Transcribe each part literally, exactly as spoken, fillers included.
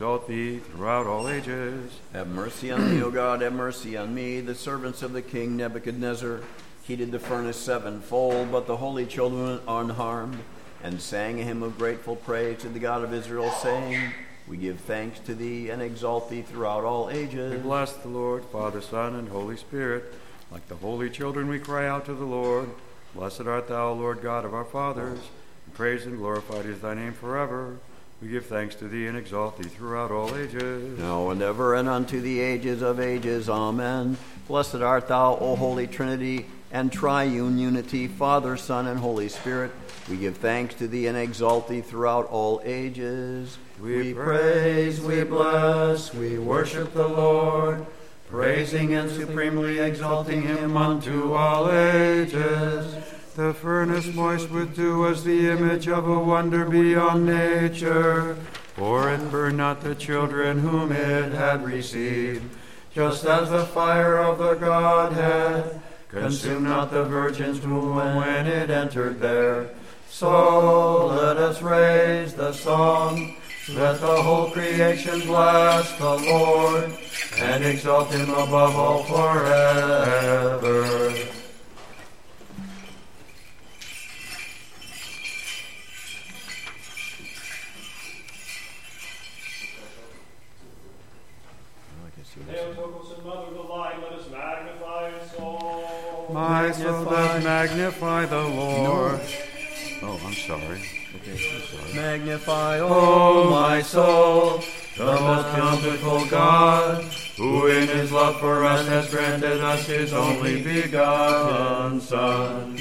exalt thee throughout all ages. Have mercy on me, O God, have mercy on me. The servants of the king Nebuchadnezzar heated the furnace sevenfold, but the holy children went unharmed, and sang a hymn of grateful praise to the God of Israel, saying, We give thanks to thee and exalt thee throughout all ages. We bless the Lord, Father, Son, and Holy Spirit. Like the holy children, we cry out to the Lord. Blessed art thou, Lord God of our fathers. And praised and glorified is thy name forever. We give thanks to thee and exalt thee throughout all ages. Now and ever and unto the ages of ages. Amen. Blessed art thou, O Holy Trinity, and triune unity, Father, Son, and Holy Spirit. We give thanks to thee and exalt thee throughout all ages. We, we praise, we bless, we worship the Lord, praising and supremely exalting him unto all ages. The furnace moist with dew was the image of a wonder beyond nature, for it burned not the children whom it had received, just as the fire of the Godhead consumed not the virgin's womb when it entered there. So let us raise the song, let the whole creation bless the Lord, and exalt him above all forever. My soul doth magnify the Lord. Oh, I'm sorry. Okay, I'm sorry. Magnify, O my soul, the most bountiful God, who in his love for us has granted us his only begotten Son.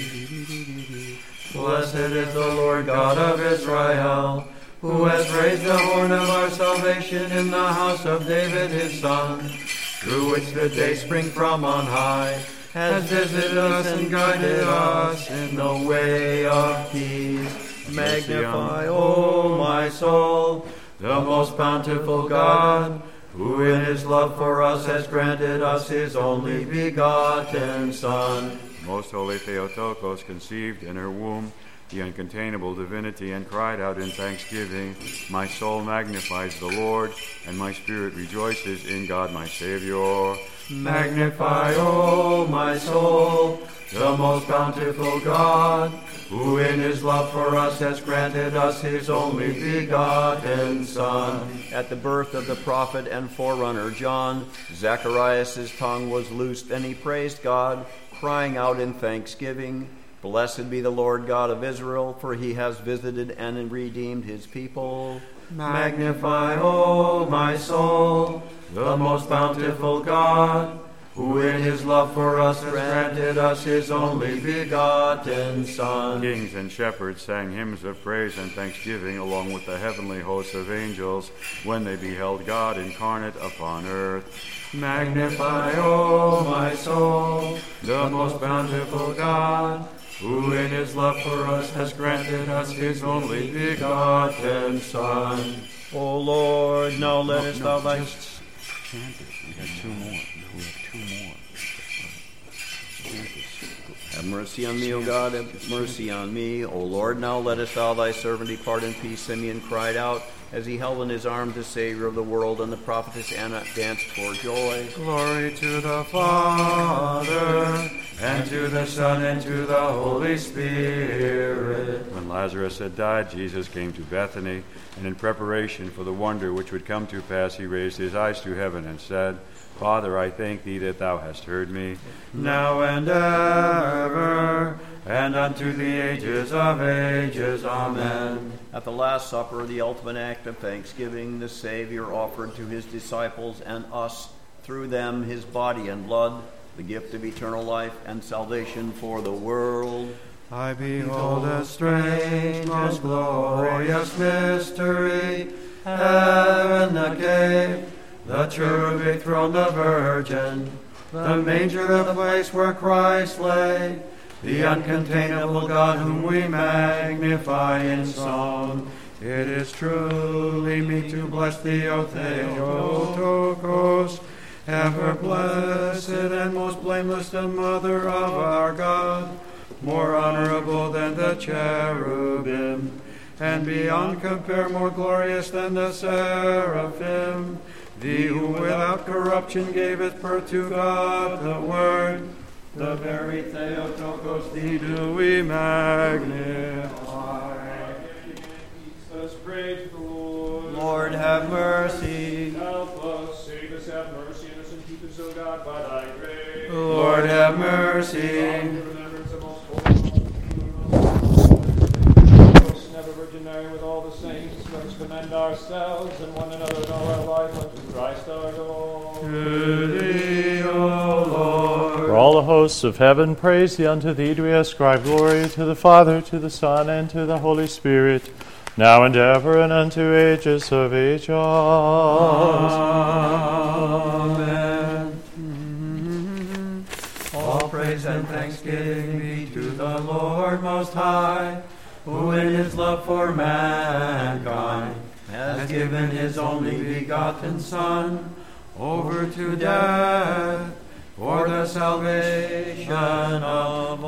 Blessed is the Lord God of Israel, who has raised the horn of our salvation in the house of David his son, through which the dayspring from on high has visited us and guided us in the way of peace. Magnify, O my soul, the most bountiful God, who in his love for us has granted us his only begotten Son. Most holy Theotokos conceived in her womb the uncontainable divinity and cried out in thanksgiving, My soul magnifies the Lord, and my spirit rejoices in God my Savior. Magnify, O my soul, the most bountiful God, who in his love for us has granted us his only begotten Son. At the birth of the prophet and forerunner John, Zacharias' tongue was loosed, and he praised God, crying out in thanksgiving, Blessed be the Lord God of Israel, for he has visited and redeemed his people. Magnify, O my soul, the most bountiful God, who in his love for us has granted us his only begotten Son. Kings and shepherds sang hymns of praise and thanksgiving along with the heavenly hosts of angels when they beheld God incarnate upon earth. Magnify, O my soul, the most bountiful God, who in his love for us has granted us his only begotten Son. O Lord, now lettest thou thy... Just chant it. We got two more. We have two more. Have mercy on me, O God, have mercy on me. O Lord, now lettest thou thy servant depart in peace. Simeon cried out, as he held in his arms the Savior of the world, and the prophetess Anna danced for joy. Glory to the Father, and to the Son, and to the Holy Spirit. When Lazarus had died, Jesus came to Bethany, and in preparation for the wonder which would come to pass, he raised his eyes to heaven and said, Father, I thank thee that thou hast heard me, now and ever, and unto the ages of ages. Amen. At the Last Supper, the ultimate act of thanksgiving, the Savior offered to his disciples and us, through them, his body and blood, the gift of eternal life and salvation for the world. I behold a strange, most glorious mystery, heaven the gate, the cherubic throne, the Virgin, the manger, the place where Christ lay, the uncontainable God whom we magnify in song. It is truly meet to bless thee, O Theotokos, ever blessed and most blameless, the Mother of our God, more honorable than the cherubim, and beyond compare more glorious than the seraphim. Thee who without corruption gavest birth to God the Word, the very Theotokos, thee do we magnify. Let us pray to the Lord. Lord, have mercy. Help us, save us, have mercy on us, and keep us, O God, by thy grace. Lord, have mercy. Remembrance of most holy, never Virgin Mary, with all the saints, let us commend ourselves and one another in all our life unto Christ our Lord. To thee, O Lord. For all the hosts of heaven praise thee. Unto thee do we ascribe glory, to the Father, to the Son, and to the Holy Spirit, now and ever, and unto ages of ages. Amen. All praise and thanksgiving be to the Lord Most High, who in his love for mankind has given his only begotten Son over to death for the salvation of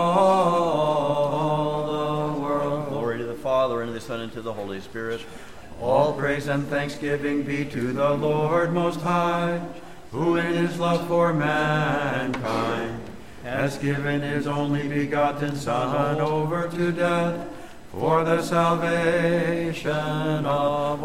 all the world. Glory to the Father, and to the Son, and to the Holy Spirit. All praise and thanksgiving be to the Lord Most High, who in his love for mankind has given his only begotten Son over to death for the salvation of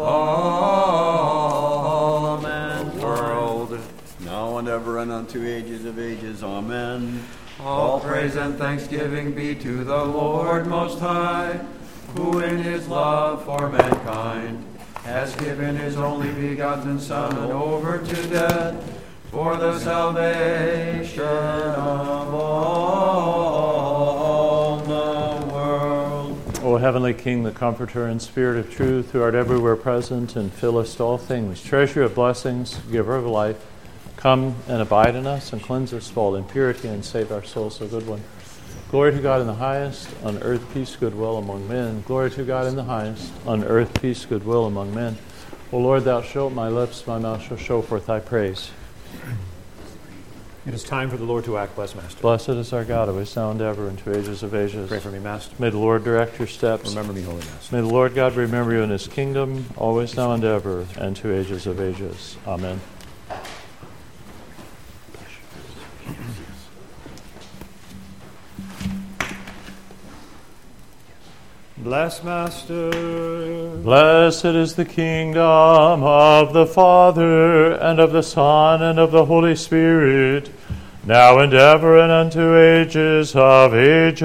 all the world, Now and ever, and unto ages of ages. Amen. all praise and thanksgiving be to the Lord Most High, who in his love for mankind has given his only begotten Son over to death for the salvation of all the world. O heavenly King, the Comforter and Spirit of truth, who art everywhere present and fillest all things, treasure of blessings, giver of life, come and abide in us and cleanse us of all impurity and save our souls, O good one. Glory to God in the highest, on earth peace, goodwill among men. Glory to God in the highest, on earth peace, goodwill among men. O Lord, thou shalt my lips, my mouth shall show forth thy praise. It is time for the Lord to act, blessed Master. Blessed is our God, always now and ever, and to ages of ages. Pray for me, Master. May the Lord direct your steps. Remember me, Holy Master. May the Lord God remember you in his kingdom, always now and ever, and to ages of ages. Amen. Blessed Master. Blessed is the kingdom of the Father, and of the Son, and of the Holy Spirit, now and ever, and unto ages of ages.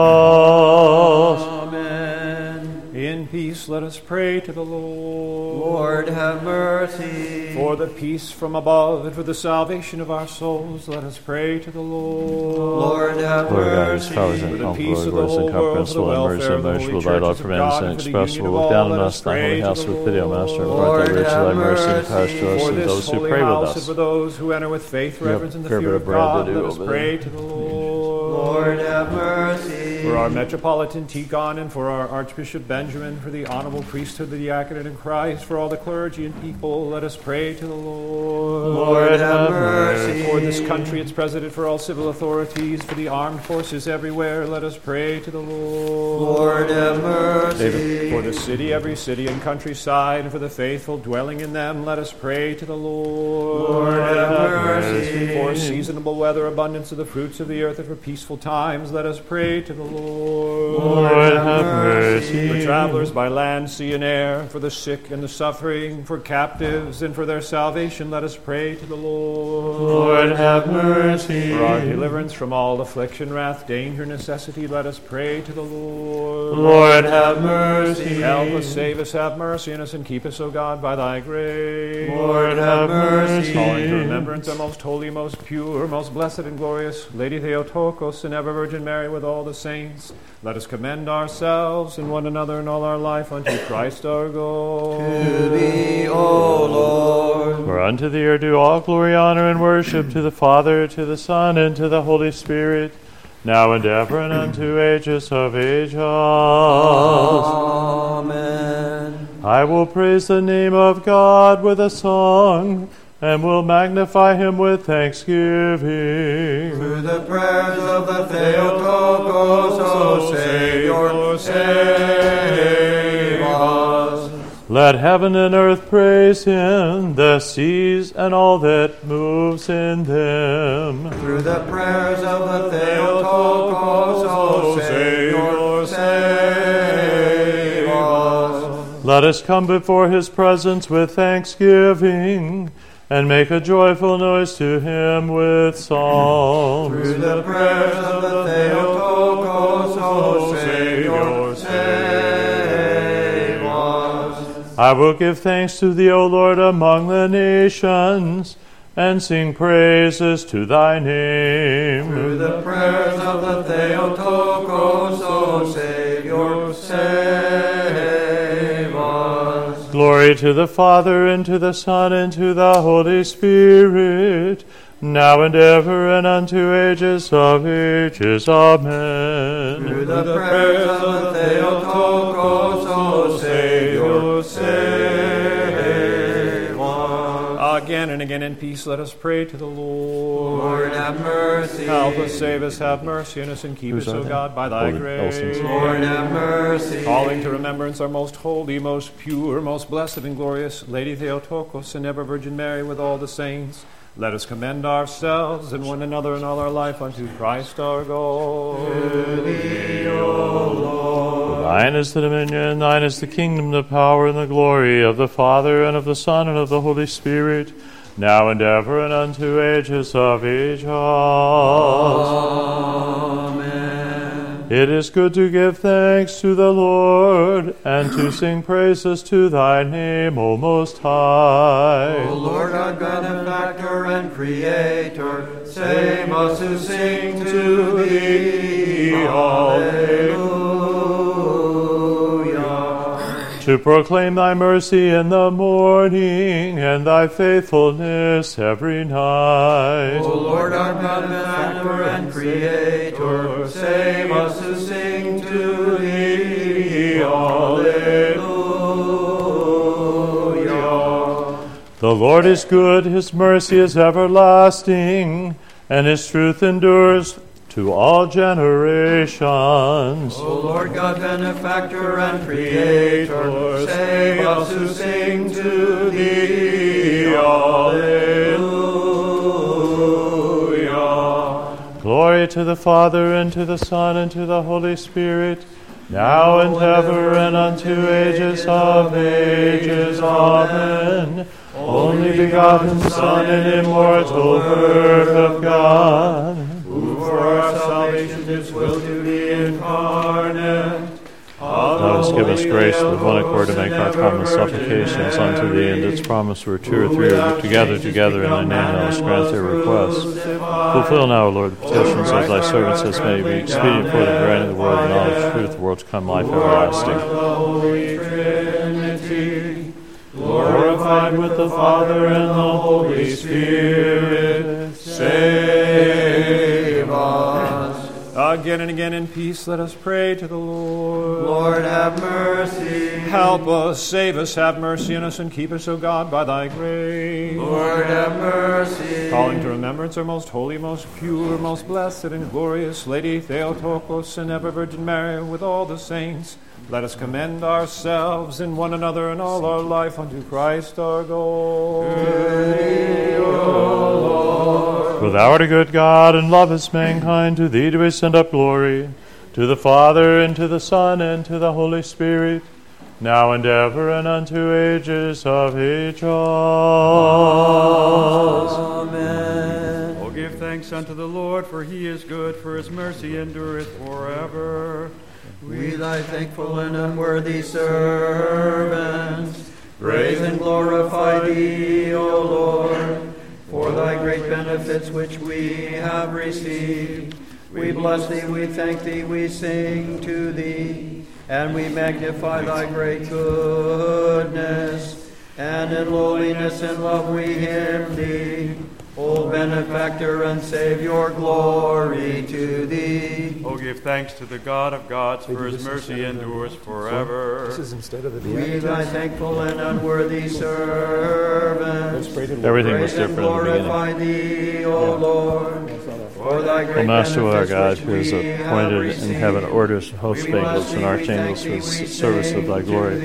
Amen. In peace let us pray to the Lord. Lord, have mercy. For the peace from above and for the salvation of our souls, let us pray to the Lord. Lord, have Lord God, whose powers mercy. and For the count, peace glory, of the words, and whole world, comprehensible, for the and mercy, welfare and of the merciful, holy thy Lord, churches of prevent us God, and and for the express union will of look all, down on let us, us thy pray holy to house the with pity, O Master, and grant Lord, thy riches, have thy mercy, and pass to us, For and this those who holy pray with house us. and for those who enter with faith, reverence, and the fair bit fear of of bread God, to do let us over pray there. to the Lord. Lord, have mercy. For our Metropolitan Tikhon, and for our Archbishop Benjamin, for the honorable priesthood, the diaconate in Christ, for all the clergy and people, let us pray to the Lord. Lord, have mercy. For this country, its president, for all civil authorities, for the armed forces everywhere, let us pray to the Lord. Lord, have mercy. For the city, every city and countryside, and for the faithful dwelling in them, let us pray to the Lord. Lord, have mercy. For seasonable weather, abundance of the fruits of the earth, and for peaceful times, let us pray to the Lord. Lord, have mercy. For travelers by land, sea, and air, for the sick and the suffering, for captives, and for their salvation, let us pray to the Lord. Lord, have mercy. For our deliverance from all affliction, wrath, danger, necessity, let us pray to the Lord. Lord, have mercy. Help us, save us, have mercy on us, and keep us, O God, by thy grace. Lord, have mercy. Calling to remembrance our most holy, most pure, most blessed and glorious Lady Theotokos, and ever Virgin Mary with all the saints, let us commend ourselves and one another in all our life unto Christ our God. To thee, O Lord. For unto thee are due all glory, honor, and worship, to the Father, to the Son, and to the Holy Spirit, now and ever, and unto ages of ages. Amen. I will praise the name of God with a song, and will magnify him with thanksgiving. Through the prayers of the Theotokos, O Savior, save. Let heaven and earth praise him, the seas and all that moves in them. Through the prayers of the Theotokos, O Savior, save us. Let us come before his presence with thanksgiving, and make a joyful noise to him with psalms. Through the prayers of the Theotokos, O Savior, save us. I will give thanks to thee, O Lord, among the nations, and sing praises to thy name. Through the prayers of the Theotokos, O Savior, save us. Glory to the Father, and to the Son, and to the Holy Spirit, now and ever, and unto ages of ages. Amen. Through the prayers of the Theotokos, O Savior, save us. Again and again in peace let us pray to the Lord. Lord, have mercy. Help us, save us, have mercy on us, and keep Who's us, O that? God, by thy Holy grace. Elson's. Lord, have mercy. Calling to remembrance our most holy, most pure, most blessed and glorious Lady Theotokos and ever Virgin Mary with all the saints, let us commend ourselves and one another in all our life unto Christ our God. To thee, O Lord. Thine is the dominion, thine is the kingdom, the power, and the glory of the Father, and of the Son, and of the Holy Spirit, now and ever, and unto ages of ages. Amen. It is good to give thanks to the Lord, and to sing praises to thy name, O Most High. O Lord, our benefactor and creator, save us who sing to thee. Alleluia. To proclaim thy mercy in the morning, and thy faithfulness every night. O Lord, our benefactor and creator, save us who sing to thee. Alleluia. The Lord is good, his mercy is everlasting, and his truth endures to all generations. O Lord God, benefactor and creator, save us who sing to thee. Alleluia. Glory to the Father, and to the Son, and to the Holy Spirit, now and ever, and unto ages of ages. Amen. Only begotten Son and immortal Word of God, Who for our salvation didst will to be incarnate. thou hast given us grace with one accord to make our common supplications unto thee, and didst promise where two or three are together, together in thy name, thou hast granted their requests. Fulfill now, O Lord, the petitions of thy servants, as may be expedient for the granting of the word of knowledge, truth, the world to come, life everlasting. The Holy Trinity, Glorified with the Father and the Holy Spirit, save us. Again and again in peace let us pray to the Lord. Lord, have mercy. Help us, save us, have mercy on us, and keep us, O God, by thy grace. Lord, have mercy. Calling to remembrance our most holy, most pure, most blessed and glorious Lady Theotokos and ever Virgin Mary with all the saints, let us commend ourselves and one another in all our life unto Christ our God. For thou art a good God, and lovest mankind. To thee do we send up glory, to the Father, and to the Son, and to the Holy Spirit, now and ever, and unto ages of ages. Amen. Oh, give thanks unto the Lord, for he is good, for his mercy endureth forever. We, thy thankful and unworthy servants, praise and glorify thee, O Lord, for thy great benefits which we have received. We bless thee, we thank thee, we sing to thee, and we magnify thy great goodness. And in lowliness and love we hymn thee, O benefactor and Savior, glory to thee. Oh, give thanks to the God of gods, for his mercy endures forever. This is instead of the We, thy thankful and unworthy servants, Everything was praise and different in the beginning. glorify thee, O Lord, for thy great O Master, our benefits God, which who is we have appointed in received. heaven orders, host We bless angels, and thee, we archangels thank for thee, the we service of thy sing to glory. thee.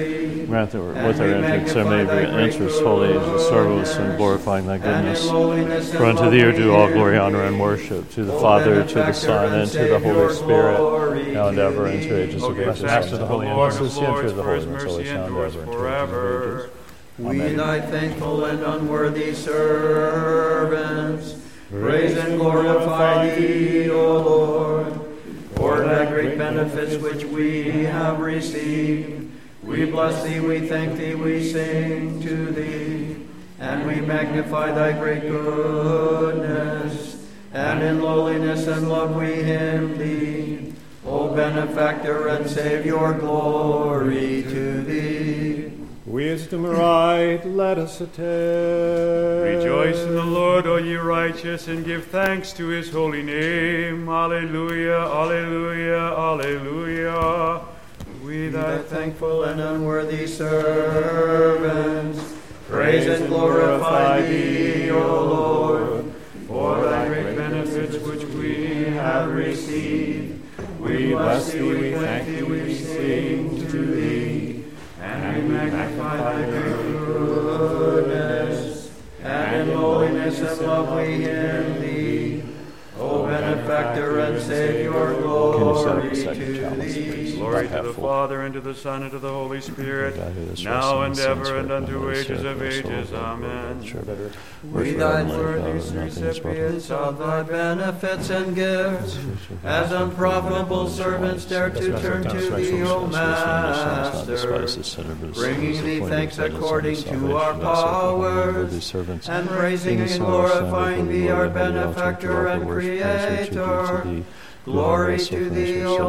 Grant that with And our we entrance there may be magnify thy great interest holy age and service and goodness, glorifying thy and goodness. in lowliness and For unto love thee are we due all hear glory, honor, thee. and worship, to the O Father, to the benefactor Son, and and to the Holy Savior, Spirit, glory now and to ever, and to thee. ages O of give ages. thanks to Amen. the Holy And Lord to of the entry Lords, of the for his holy ones, mercy always now and endures ever, and to ages of forever. ages. We, Amen. thy thankful and unworthy servants, praise and glorify thee, O Lord, for thy great benefits which we have received. We bless thee, we thank thee, we sing to thee, and we magnify thy great goodness, and in lowliness and love we hymn thee. O benefactor and Savior, glory to thee. Wisdom right, let us attend. Rejoice in the Lord, O ye righteous, and give thanks to his holy name. Alleluia, alleluia, alleluia. We We thy thy thankful and unworthy servants, praise and glorify thee, O Lord, for thy great benefits which we have received. We bless thee, we thank thee, we sing to thee, and we magnify thy goodness, and in lowliness and love we hymn thee. O benefactor and Savior, Can you set up glory a second to chalice, thee. please? Glory Back to half the full. Father, and to the Son, and to the Holy Spirit, God, who is now and resting in ever, sin, and spirit, unto Holy ages Spirit, of our soul, ages. Lord, Amen. Lord, sure. We Worship thy and life, worthy God, nothing is recipients of thy benefits and gifts, as unprofitable servants dare to turn to thee, O Master, bringing thee thanks according to our powers, and praising and glorifying thee, our benefactor and creator. Glory to thee, O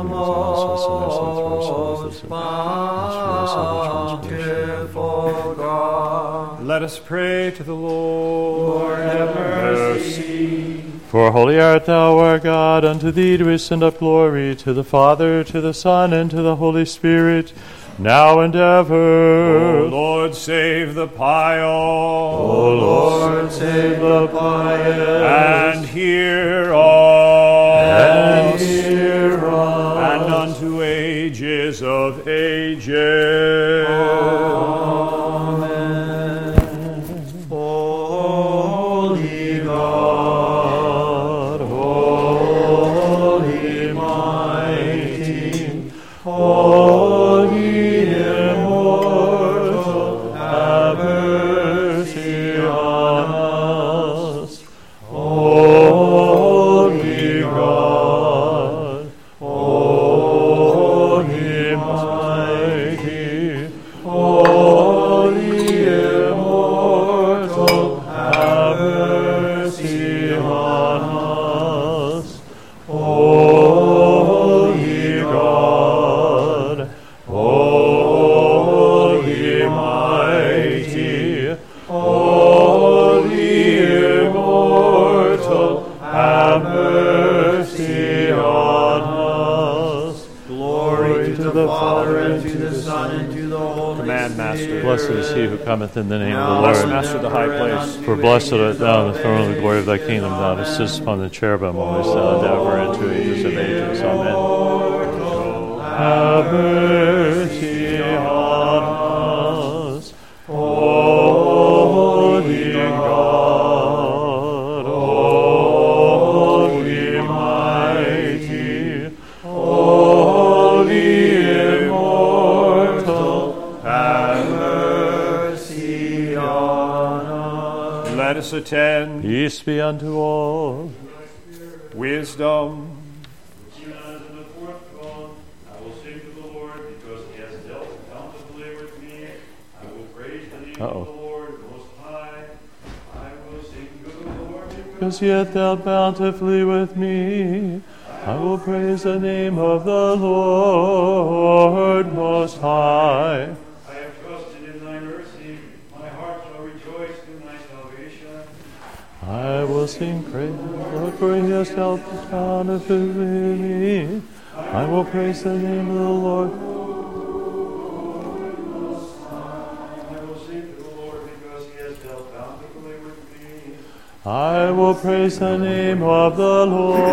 most bountiful God. Let us pray to the Lord. Lord, have mercy. For holy art thou, our God, unto thee do we send up glory, to the Father, to the Son, and to the Holy Spirit, now and ever. O Lord, save the pious. O Lord, save the pious. And hear us. And hear us. And unto ages of ages. Amen. Holy God, holy mighty, holy immortal, have mercy on us. Holy God, holy mighty, holy immortal, have mercy on us. Holy God, holy mighty, holy immortal, have mercy on us. Glory to the Father, and to the Son, and to the Holy Command, Master. Spirit. Blessed is he who cometh in the name Now of Bless the the Lord. Master of the high place. For blessed art thou in the throne of the glory of thy kingdom. Thou dost sit upon the cherubim, always now and ever, and to ages of ages. Amen. Have mercy on us, holy God, holy mighty, holy immortal, have mercy on us. Let us attend. Peace be unto all. Wisdom. Even as in the fourth throne, I will sing to the Lord, because he has dealt bountifully with me. I will praise the name Uh-oh. of the Lord Most High. I will sing to the Lord, because Because he hath dealt bountifully with me, I will praise the name of the Lord Most High. I have trusted in thy mercy. My heart shall rejoice in thy salvation. I will sing praise to the Lord, for he has dealt bountifully with me. I will praise the name of the Lord. I will sing to the Lord, because he has dealt bountifully with me. I will praise the name of the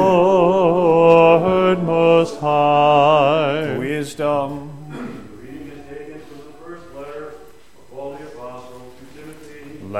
Lord Most High. Wisdom. The reading is taken from the first letter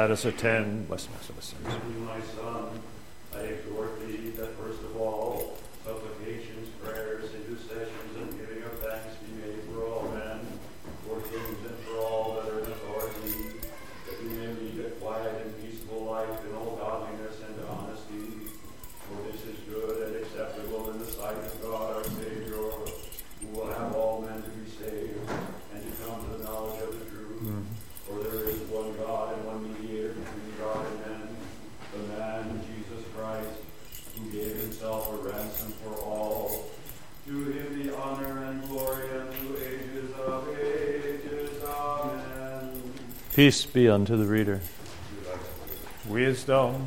Let us attend. Blessed Mass of the Saints. My Son, I exhort thee that first of all, supplications, prayers, intercessions, and giving of thanks be made for all men, for kings and for all that are in authority, that we may lead a quiet and peaceable life in all godliness and honesty. For this is good and acceptable in the sight of God our Savior, who will have all men to be saved and to come to the knowledge of the truth. Mm. For there is one God and one mediator between God and men, the man Jesus Christ, who gave himself a ransom for all. To him the honor and glory unto ages of ages. Amen. Peace be unto the reader. Wisdom.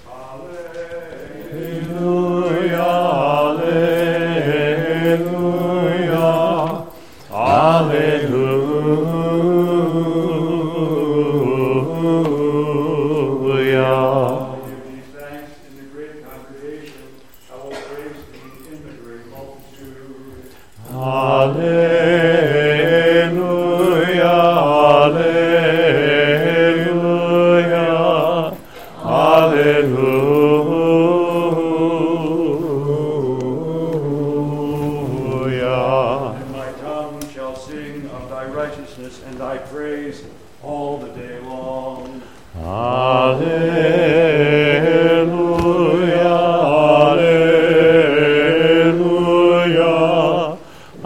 Alleluia, alleluia, alleluia. I give thee thanks in the great congregation. I will praise thee in the great multitude. Alleluia, alleluia, alleluia. And thy praise all the day long. Alleluia, alleluia,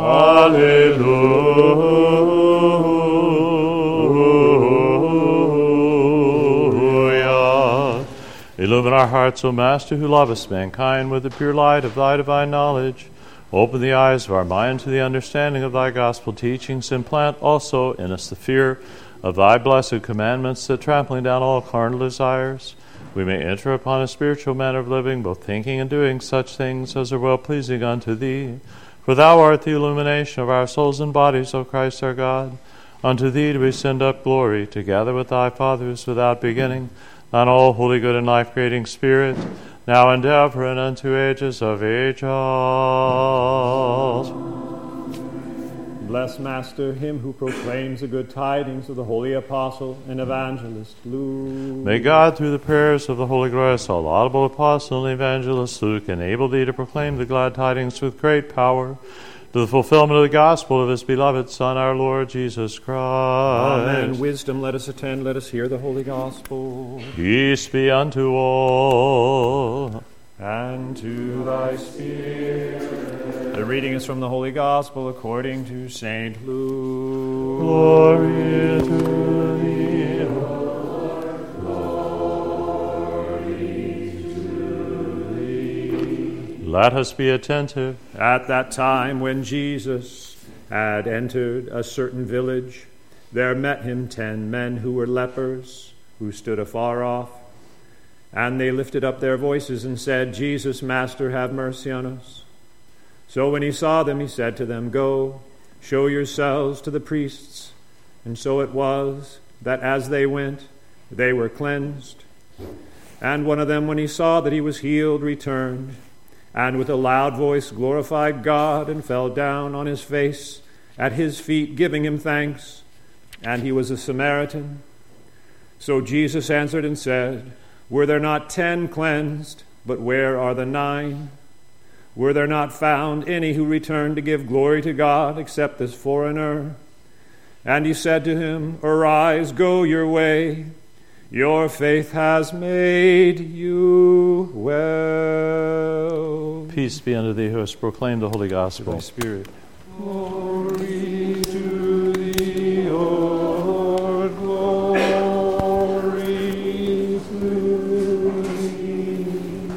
alleluia. Illumine our hearts, O Master, who lovest mankind with the pure light of thy divine knowledge. Open the eyes of our mind to the understanding of thy gospel teachings, and plant also in us the fear of thy blessed commandments, that trampling down all carnal desires, we may enter upon a spiritual manner of living, both thinking and doing such things as are well-pleasing unto thee. For thou art the illumination of our souls and bodies, O Christ our God. Unto thee do we send up glory, together with thy fathers, without beginning, thine all holy, good, and life-creating Spirit, now and ever, and unto ages of ages. Bless, Master, him who proclaims the good tidings of the holy apostle and evangelist Luke. May God, through the prayers of the holy, glorious, all laudable apostle and evangelist Luke, enable thee to proclaim the glad tidings with great power, to the fulfillment of the gospel of his beloved Son, our Lord Jesus Christ. Amen. Wisdom, let us attend, let us hear the holy gospel. Peace be unto all. And to thy spirit. The reading is from the Holy Gospel according to Saint Luke. Glory to thee, Lord. Glory to thee. Let us be attentive. At that time when Jesus had entered a certain village, there met him ten men who were lepers, who stood afar off. And they lifted up their voices and said, Jesus, Master, have mercy on us. So when he saw them, he said to them, Go, show yourselves to the priests. And so it was that as they went, they were cleansed. And one of them, when he saw that he was healed, returned, and with a loud voice glorified God, and fell down on his face at his feet, giving him thanks. And he was a Samaritan. So Jesus answered and said, Were there not ten cleansed, but where are the nine? Were there not found any who returned to give glory to God, except this foreigner? And he said to him, Arise, go your way. Your faith has made you well. Peace be unto thee who hast proclaimed the holy gospel. Thy Spirit. Glory to thee, O Lord, glory to thee.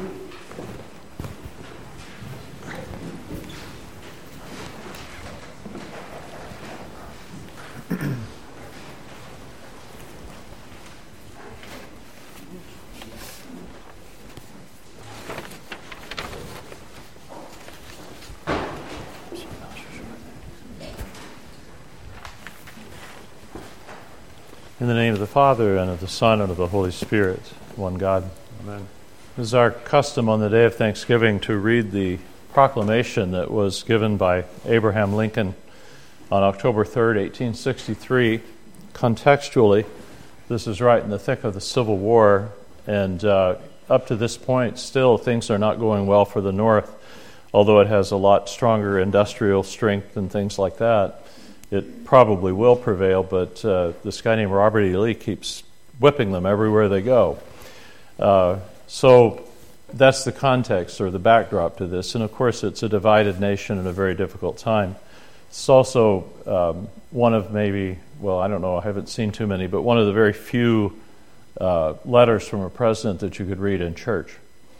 In the name of the Father, and of the Son, and of the Holy Spirit, one God. Amen. It is our custom on the day of Thanksgiving to read the proclamation that was given by Abraham Lincoln on October third, eighteen sixty-three, contextually This is right in the thick of the Civil War, and uh, up to this point, still things are not going well for the North, although it has a lot stronger industrial strength and things like that. It probably will prevail, but uh, this guy named Robert E. Lee keeps whipping them everywhere they go. Uh, so that's the context or the backdrop to this. And of course, it's a divided nation in a very difficult time. It's also um, one of maybe, well, I don't know, I haven't seen too many, but one of the very few uh, letters from a president that you could read in church.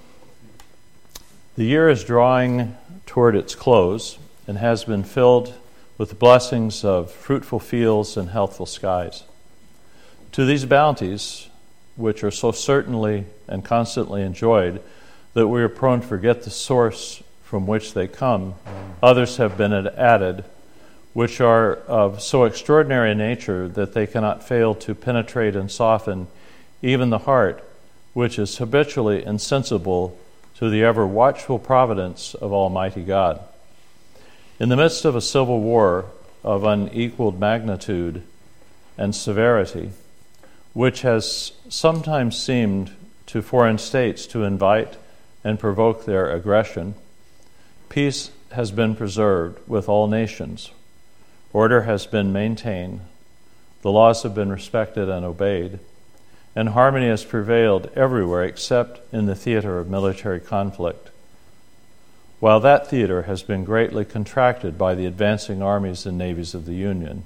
The year is drawing toward its close and has been filled with the blessings of fruitful fields and healthful skies. To these bounties, which are so certainly and constantly enjoyed that we are prone to forget the source from which they come, others have been added, which are of so extraordinary a nature that they cannot fail to penetrate and soften even the heart, which is habitually insensible to the ever-watchful providence of Almighty God. In the midst of a civil war of unequaled magnitude and severity, which has sometimes seemed to foreign states to invite and provoke their aggression, peace has been preserved with all nations. Order has been maintained, the laws have been respected and obeyed, and harmony has prevailed everywhere except in the theater of military conflict. While that theater has been greatly contracted by the advancing armies and navies of the Union,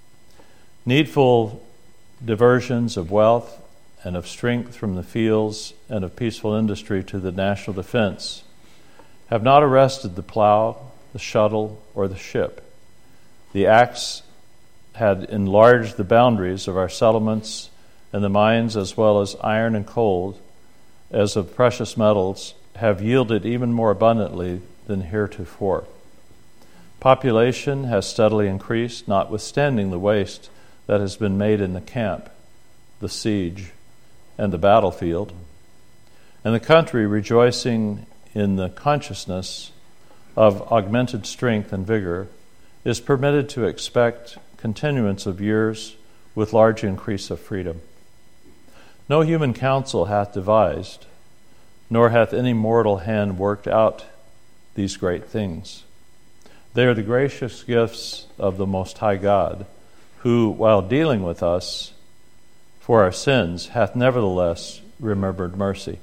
needful diversions of wealth and of strength from the fields and of peaceful industry to the national defense have not arrested the plow, the shuttle, or the ship. The axe had enlarged the boundaries of our settlements and the mines, as well as iron and coal, as of precious metals, have yielded even more abundantly than heretofore. Population has steadily increased, notwithstanding the waste that has been made in the camp, the siege, and the battlefield, and the country, rejoicing in the consciousness of augmented strength and vigor, is permitted to expect continuance of years with large increase of freedom. No human counsel hath devised, nor hath any mortal hand worked out these great things. They are the gracious gifts of the Most High God, who, while dealing with us for our sins, hath nevertheless remembered mercy.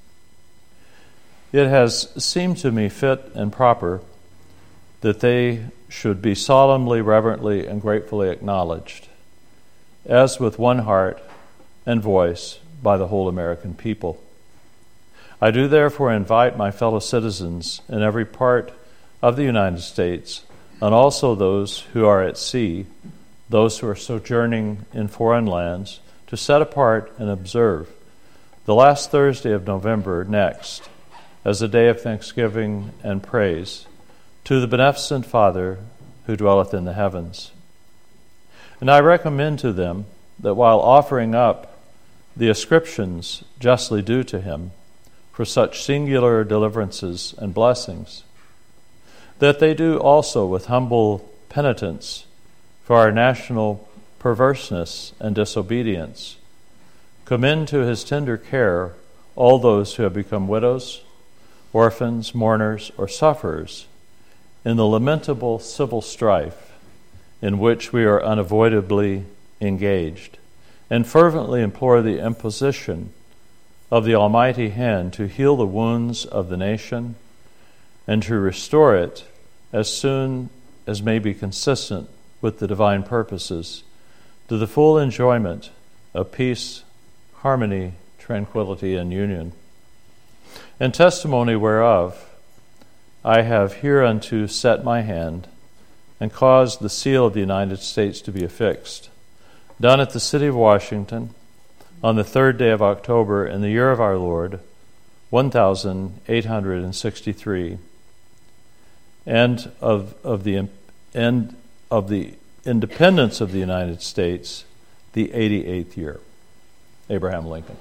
It has seemed to me fit and proper that they should be solemnly, reverently, and gratefully acknowledged, as with one heart and voice by the whole American people. I do therefore invite my fellow citizens in every part of the United States, and also those who are at sea, those who are sojourning in foreign lands, to set apart and observe the last Thursday of November next as a day of thanksgiving and praise to the beneficent Father who dwelleth in the heavens. And I recommend to them that while offering up the ascriptions justly due to him for such singular deliverances and blessings, that they do also with humble penitence for our national perverseness and disobedience, commend to his tender care all those who have become widows, orphans, mourners, or sufferers in the lamentable civil strife in which we are unavoidably engaged, and fervently implore the imposition of the Almighty hand to heal the wounds of the nation and to restore it as soon as may be consistent with the divine purposes to the full enjoyment of peace, harmony, tranquility, and union. And testimony whereof I have hereunto set my hand and caused the seal of the United States to be affixed, done at the city of Washington on the third day of October in the year of our Lord, one thousand eight hundred sixty-three, and of of the end of the independence of the United States, the eighty-eighth year. Abraham Lincoln.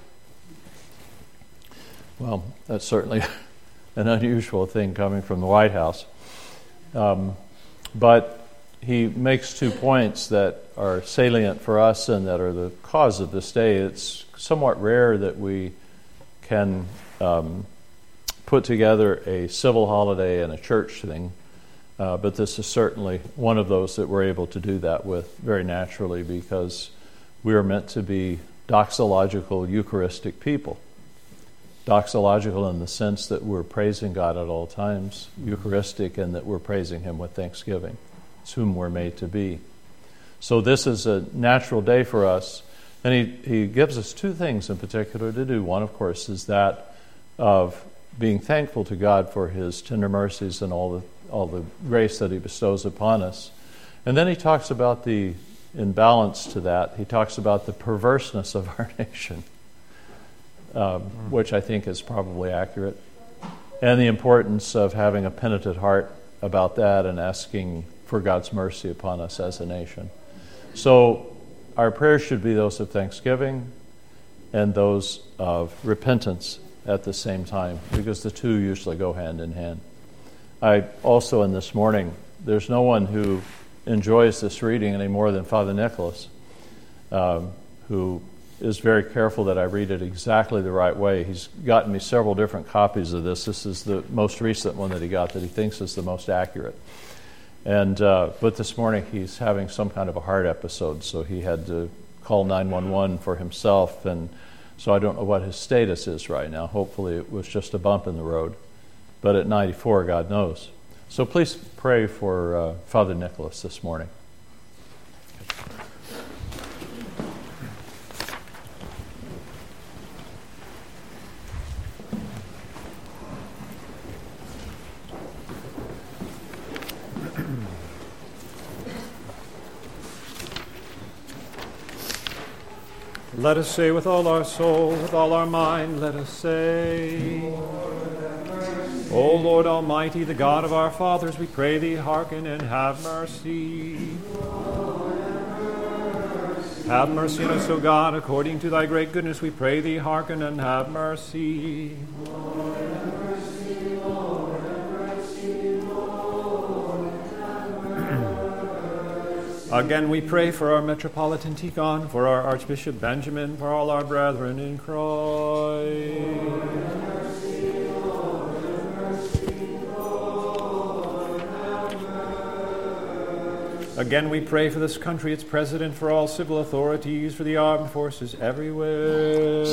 Well, that's certainly an unusual thing coming from the White House. Um, but he makes two points that are salient for us and that are the cause of this day. It's somewhat rare that we can um, put together a civil holiday and a church thing, uh, but this is certainly one of those that we're able to do that with very naturally, because we are meant to be doxological Eucharistic people. Doxological in the sense that we're praising God at all times, Eucharistic in that we're praising Him with thanksgiving. It's whom we're made to be. So this is a natural day for us, and he, he gives us two things in particular to do. One, of course, is that of being thankful to God for His tender mercies and all the all the grace that He bestows upon us. And then he talks about the, in balance to that, he talks about the perverseness of our nation. Um, which I think is probably accurate, and the importance of having a penitent heart about that and asking for God's mercy upon us as a nation. So our prayers should be those of thanksgiving and those of repentance at the same time, because the two usually go hand in hand. I also, in this morning, there's no one who enjoys this reading any more than Father Nicholas, um, who is very careful that I read it exactly the right way. He's gotten me several different copies of this. This is the most recent one that he got that he thinks is the most accurate. And uh, but this morning he's having some kind of a heart episode, so he had to call nine one one for himself, and so I don't know what his status is right now. Hopefully it was just a bump in the road, but at ninety-four, God knows. So please pray for uh, Father Nicholas this morning. Let us say with all our soul, with all our mind, let us say, O Lord Almighty, the God of our fathers, we pray Thee, hearken and have mercy. Have mercy on us, O God, according to Thy great goodness, we pray Thee, hearken and have mercy. Again, we pray for our Metropolitan Tikhon, for our Archbishop Benjamin, for all our brethren in Christ. Again, we pray for this country, its president, for all civil authorities, for the armed forces everywhere.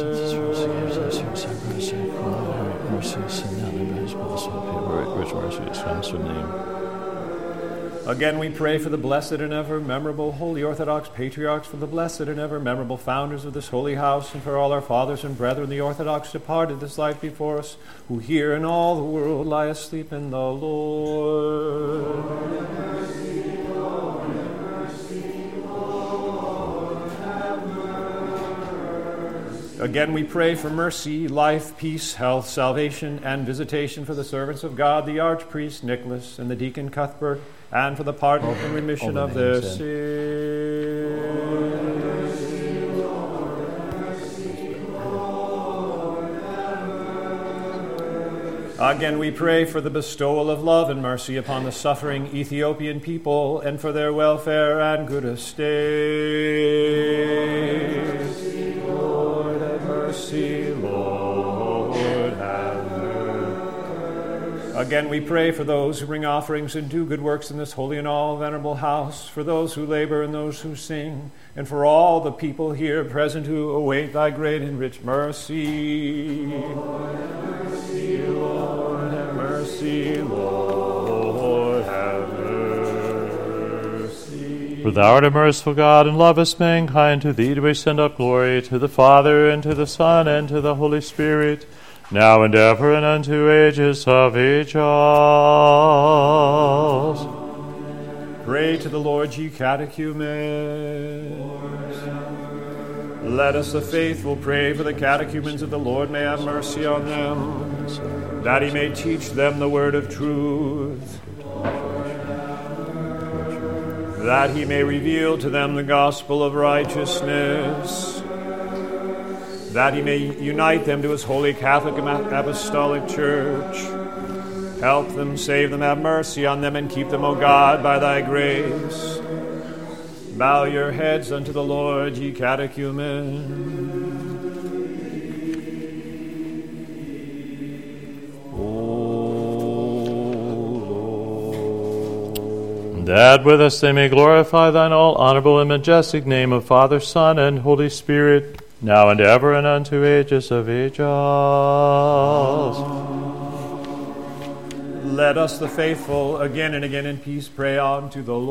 Again, we pray for the blessed and ever memorable Holy Orthodox Patriarchs, for the blessed and ever memorable founders of this holy house, and for all our fathers and brethren, the Orthodox departed this life before us, who here in all the world lie asleep in the Lord. Lord, have mercy, Lord, have mercy, Lord, have mercy. Again, we pray for mercy, life, peace, health, salvation, and visitation for the servants of God, the Archpriest Nicholas and the Deacon Cuthbert, and for the pardon and remission of their sins. Again, we pray for the bestowal of love and mercy upon the suffering Ethiopian people, and for their welfare and good estate. Lord, have mercy, Lord, have mercy. Again, we pray for those who bring offerings and do good works in this holy and all venerable house, for those who labor and those who sing, and for all the people here present who await Thy great and rich mercy. Lord, have mercy, Lord, have mercy, Lord, have mercy. For Thou art a merciful God, and lovest mankind. To Thee do we send up glory, to the Father, and to the Son, and to the Holy Spirit, now and ever, and unto ages of ages. Pray to the Lord, ye catechumens. Let us, the faithful, pray for the catechumens of the Lord. May have mercy on them, that He may teach them the word of truth, that He may reveal to them the gospel of righteousness, that He may unite them to His holy Catholic Apostolic Church, Help them, save them, have mercy on them, and keep them, O God, by thy grace. Bow your heads unto the Lord, ye catechumens. That with us they may glorify thine all honorable and majestic name of Father, Son, and Holy Spirit, now and ever and unto ages of ages. Let us, the faithful, again and again in peace pray unto the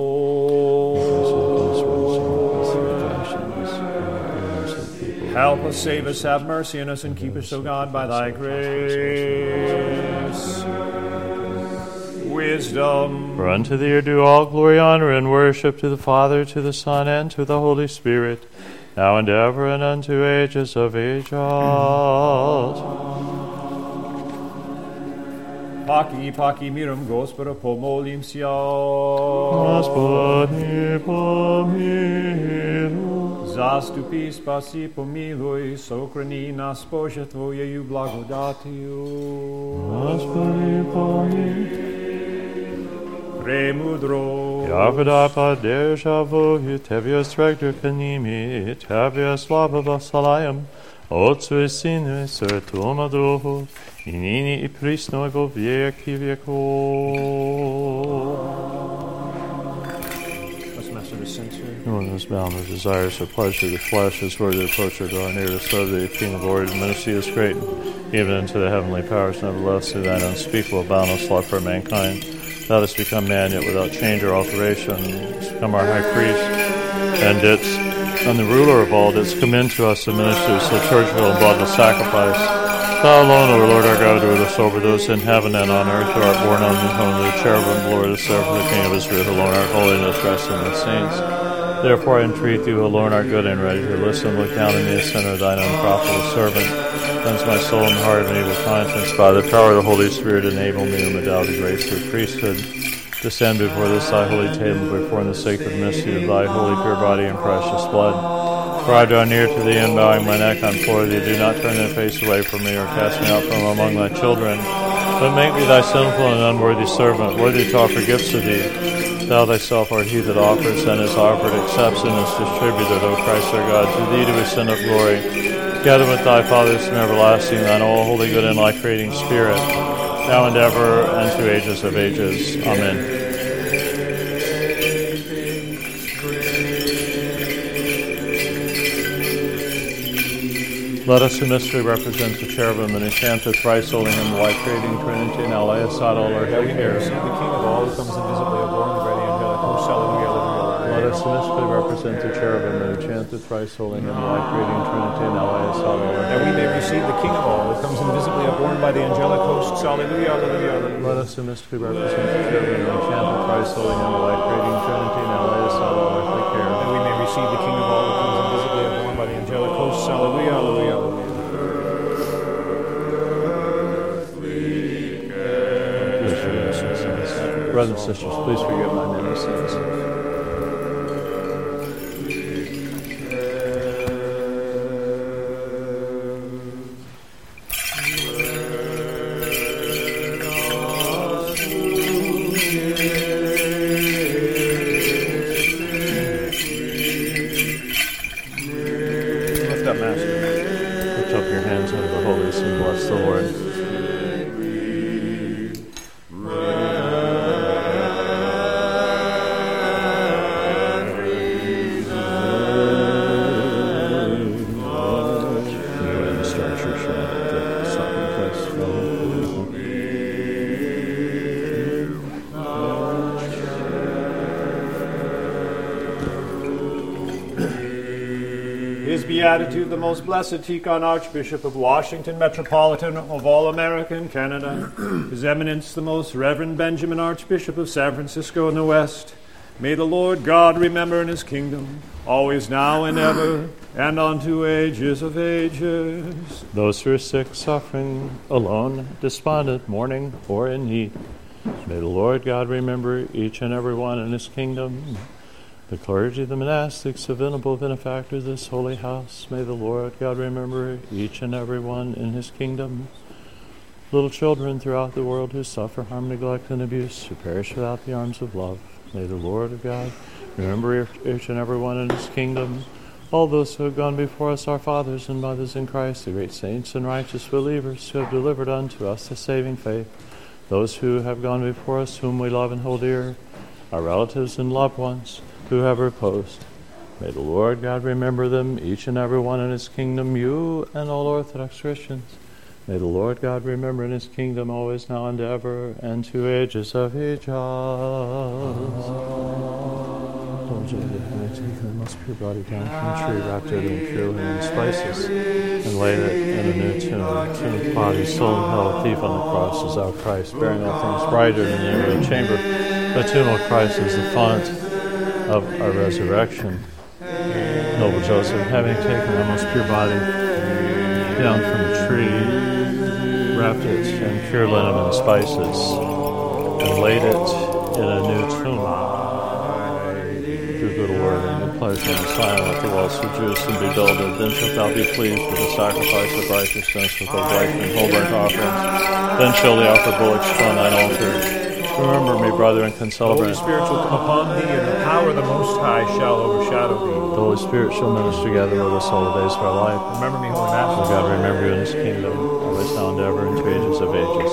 Lord. Help us, save us, have mercy on us, and keep us, O God, by thy grace. Wisdom. For unto thee are due all glory, honor, and worship, to the Father, to the Son, and to the Holy Spirit, now and ever and unto ages of ages. Paki, paki, mirum, Gospoda, pomolim sia. Господи, помилуй. Zastupи, spasi, помилуй, сохрани нас, Боже, Твоею благодатью. Господи, помилуй. Премудро. Явда поддержаву, и Тебе стректор к ними, Тебе слава восалаем, Отцу и Сыну и Святому Духу, и ныне и присно и во веки веков. Let's master the censer. One who is bound with desires of pleasure, the flesh is worthy of approach or draw near to serve thee, King of glory, the ministry is great, even unto the heavenly powers, nevertheless, through thine unspeakable boundless love for mankind. Thou hast become man, yet without change or alteration, hast become our high priest, and didst, and the ruler of all, didst come into us the ministers, liturgical and bloodless sacrifice. Thou alone, O Lord our God, rulest over those in heaven and on earth, who art born on the throne of the cherubim, glory to serve the King of Israel, who alone art holiness, rest in the saints. Therefore I entreat thee, who alone art good and ready to listen, look down on me, a sinner, thine unprofitable servant. Cleanse my soul and heart of an evil conscience. By the power of the Holy Spirit, enable me, whom thou the grace of the priesthood, to stand before this thy holy table, before in the sacred mystery of thy holy pure body and precious blood. For I draw near to thee, and bowing my neck, I implore thee, do not turn thy face away from me, or cast me out from among thy children, but make me thy sinful and unworthy servant, worthy to offer gifts to thee. Thou thyself art he that offers, and is offered, accepts, and is distributed, O Christ our God, to thee to ascend of glory, together with thy fathers from everlasting, thine all holy, good, and life-creating Spirit, now and ever, and to ages of ages. Amen. Let us in mystery represent the cherubim and enchant the thrice holy hymn, the life-creating Trinity, and now lay aside all our heavy cares. The King of all who comes invisibly adorned, the ready angelic host, hallelujah, hallelujah. Let us in mystery represent the cherubim and enchant the thrice holy hymn, the life-creating Trinity, and now lay aside all our That we heavy may cares. receive the King of all who comes invisibly adorned by the angelic hosts, hallelujah, hallelujah, hallelujah. Let us in mystery represent the cherubim and enchant the thrice holy hymn, the life-creating Trinity, and now lay aside all our heavy cares. That we may receive the King of all who comes invisibly adorned by the angelic hosts, hallelujah, hallelujah, hallelujah. Brothers and sisters, please forgive my many sins. Lift up, Master. Lift up your hands unto the holies and bless the Lord. His Beatitude, the most blessed Tikhon, Archbishop of Washington, Metropolitan of all America and Canada. His Eminence, the most Reverend Benjamin, Archbishop of San Francisco in the West. May the Lord God remember in his kingdom, always now and ever, and unto ages of ages. Those who are sick, suffering, alone, despondent, mourning, or in need, may the Lord God remember each and every one in his kingdom. The clergy, the monastics, the venerable benefactors of this holy house, may the Lord God remember each and every one in his kingdom. little children throughout the world who suffer harm, neglect, and abuse, who perish without the arms of love. May the Lord of God remember each and every one in his kingdom, all those who have gone before us, our fathers and mothers in Christ, the great saints and righteous believers who have delivered unto us the saving faith, those who have gone before us, whom we love and hold dear, our relatives and loved ones who have reposed. May the Lord God remember them, each and every one in his kingdom, you and all Orthodox Christians. May the Lord God remember in his kingdom always, now and ever, and to ages of ages. Lord Jesus, may take the most pure body down from the tree, wrapped it in pure linen spices, and laid it in a new tomb. Tomb, body, soul, and hell, thief on the cross is our Christ, bearing all things brighter than the inner chamber. The tomb of Christ is the font of our resurrection. Noble Joseph, having taken the most pure body down from the tree, wrapped it in pure linen and spices, and laid it in a new tomb. Do good word and good pleasure and sign let the walls of Jews and be builded. Then shalt thou be pleased with the sacrifice of righteousness, with thy life and whole burnt offerings. Then shall they offer bullocks upon thine altar. Remember me, brother, and Holy concelebrate. Spirit shall come upon thee, and the power of the Most High shall overshadow thee. The Holy Spirit shall minister together with us all the days of our life. Remember me, Holy Master. May God remember you in his kingdom, always now and ever, and to ages of ages.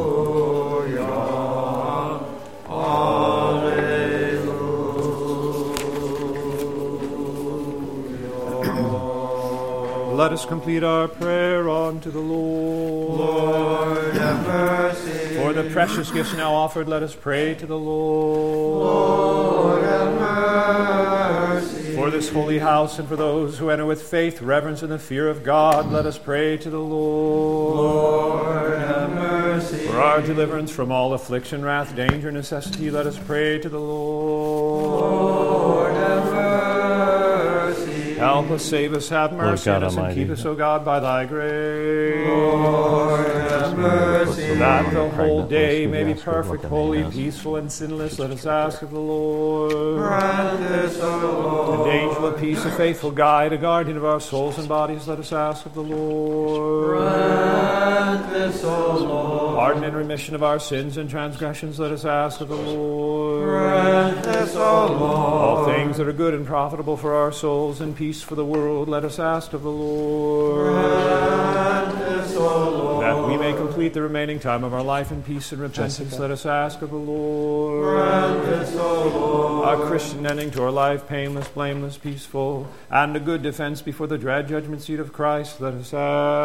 Amen. Let us complete our prayer unto the Lord. Lord, have mercy. For the precious gifts now offered, let us pray to the Lord. Lord, have mercy. For this holy house and for those who enter with faith, reverence, and the fear of God, let us pray to the Lord. Lord, have mercy. For our deliverance from all affliction, wrath, danger, necessity, let us pray to the Lord. Lord, have mercy. Help us, save us, have mercy God on us, and Almighty. keep us, O God, by thy grace. Lord, have mercy. That the whole day may be Pregnant, perfect, look at holy, me, yes. peaceful, and sinless, let us ask of the Lord. Grant this, O Lord. An angel of peace, a faithful guide, a guardian of our souls and bodies, let us ask of the Lord. Grant this, O Lord. Pardon and remission of our sins and transgressions, let us ask of the Lord. Grant this, O Lord. All things that are good and profitable for our souls and peace for the world, let us ask of the Lord. Grant this, O Lord. That we may complete the remaining time of our life in peace and repentance, Jessica. let us ask of the Lord. Grant this, O Lord. A Christian ending to our life, painless, blameless, peaceful, and a good defense before the dread judgment seat of Christ, let us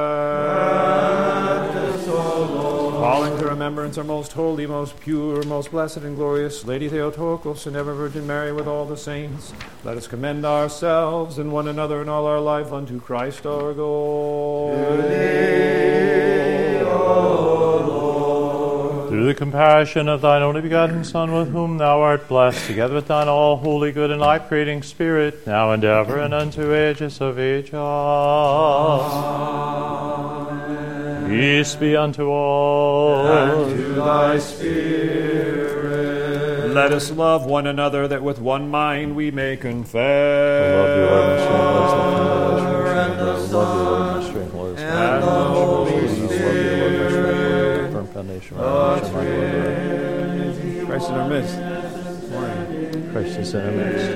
ask. Grant this, O Lord. Calling to remembrance our most holy, most pure, most blessed and glorious Lady Theotokos and ever Virgin Mary with all the saints, let us commend ourselves and one another and all our life unto Christ our God. Through the compassion of thine only begotten Son, with whom thou art blessed, together with thine all holy, good, and life-creating Spirit, now and ever, and unto ages of ages. Peace be unto all. And to thy spirit. Let us love one another, that with one mind we may confess. Love you, Lord, my strength, love you, Lord, my strength, Lord, my And the Holy Spirit, firm foundation, Christ in our midst. Christ is in our midst.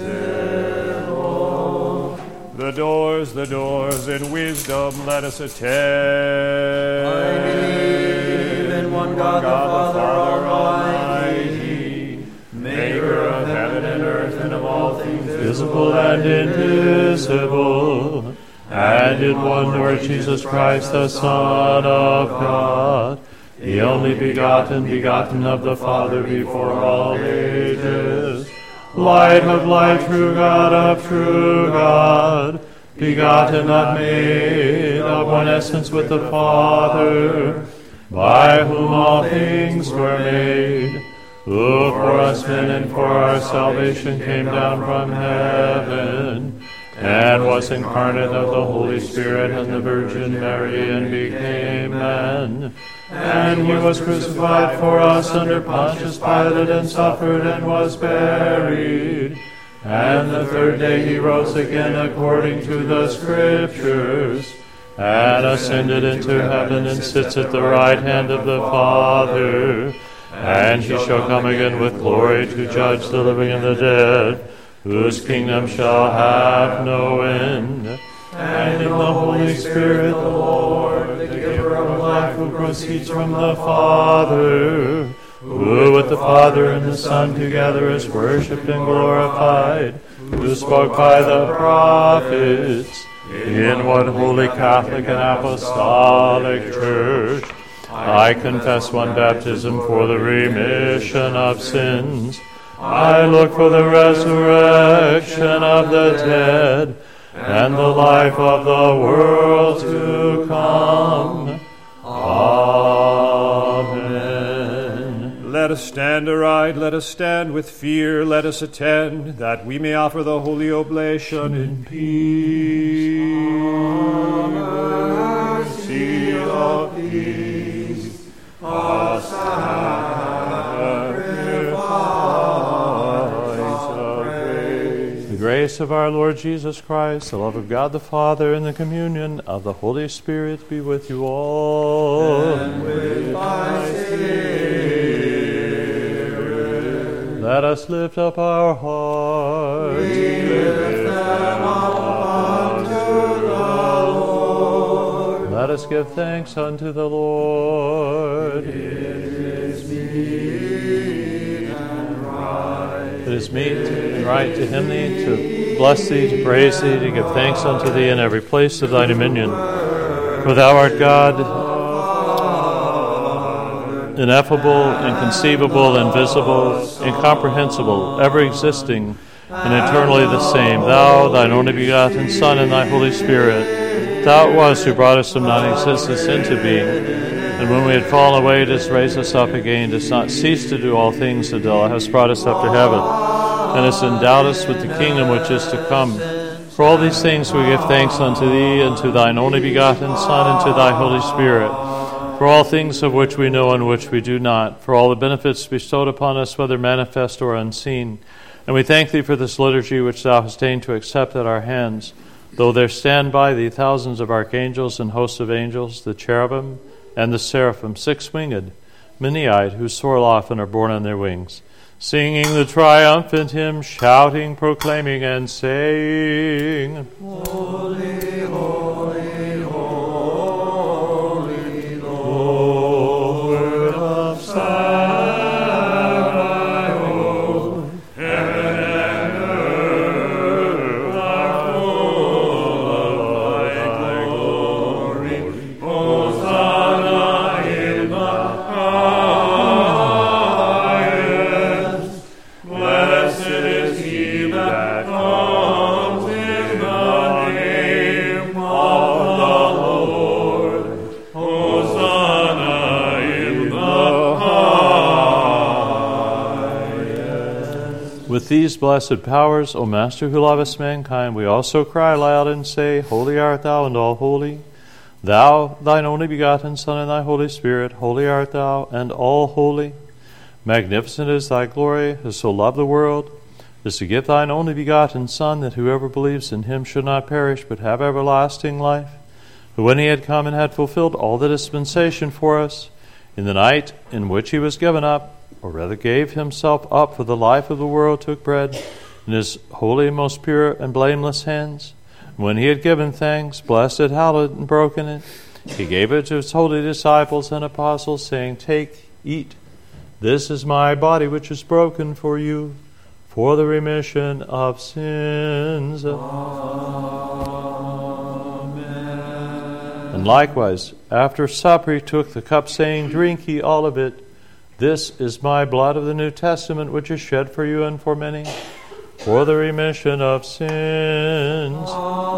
The doors, the doors, in wisdom let us attend. I believe in one God, the Father Almighty, maker of heaven and earth and of all things Visible and invisible, and in one Lord Jesus Christ, the Son of God, the only begotten, begotten of the Father before all ages, light of light, true God of true God, begotten, not made, of one essence with the Father, by whom all things were made, who for us men and for our salvation came down from heaven, and was incarnate of the Holy Spirit and the Virgin Mary, and became man. And he was crucified for us under Pontius Pilate, and suffered, and was buried. And the third day he rose again according to the Scriptures, and ascended into heaven, and sits at the right hand of the Father. And he shall come again with glory to judge the living and the dead, whose kingdom shall have no end. And in the Holy Spirit, the Lord, the giver of life, who proceeds from the Father, who with the Father and the Son together is worshipped and glorified, who spoke by the prophets, in one holy Catholic and Apostolic Church, I confess one baptism for the remission of sins. I look for the resurrection of the dead and the life of the world to come. Amen. Let us stand aright, let us stand with fear, let us attend, that we may offer the holy oblation in peace. Mercy of peace, a sacrifice of praise. The grace of our Lord Jesus Christ, the love of God the Father, and the communion of the Holy Spirit be with you all. And with thy spirit. Let us lift up our hearts. We lift them up unto the Lord. Let us give thanks unto the Lord. It is meet and right. It is meet and right to hymn thee, to bless thee, to praise thee, to give thanks unto thee in every place of thy dominion. For thou art God, ineffable, inconceivable, invisible, incomprehensible, ever existing, and eternally the same. Thou, thine only begotten Son, and thy Holy Spirit, thou it was who brought us from non-existence into being, and when we had fallen away, didst raise us up again, didst not cease to do all things until thou hast brought us up to heaven, and hast endowed us with the kingdom which is to come. For all these things we give thanks unto thee, and to thine only begotten Son, and to thy Holy Spirit, for all things of which we know and which we do not, for all the benefits bestowed upon us, whether manifest or unseen. And we thank thee for this liturgy which thou hast deigned to accept at our hands, though there stand by thee thousands of archangels and hosts of angels, the cherubim and the seraphim, six-winged, many-eyed, who soar aloft and are borne on their wings, singing the triumphant hymn, shouting, proclaiming, and saying, Holy, holy, holy, Lord of Sabaoth, heaven and earth are full of thy glory. Hosanna in the highest. Blessed is he that comes in the name of the Lord. Hosanna in the highest. With these blessed powers, O Master who lovest mankind, we also cry aloud and say, Holy art thou and all holy. Thou, thine only begotten Son, and thy Holy Spirit, holy art thou and all holy. Magnificent is thy glory, has so loved the world, is to give thine only begotten Son, that whoever believes in him should not perish, but have everlasting life. Who, when he had come and had fulfilled all the dispensation for us, in the night in which he was given up, or rather gave himself up for the life of the world, took bread in his holy, most pure, and blameless hands. And when he had given thanks, blessed it, hallowed, and broken it, he gave it to his holy disciples and apostles, saying, Take, eat. This is my body, which is broken for you, for the remission of sins. Amen. And likewise, after supper, he took the cup, saying, Drink ye all of it. This is my blood of the New Testament, which is shed for you and for many, for the remission of sins.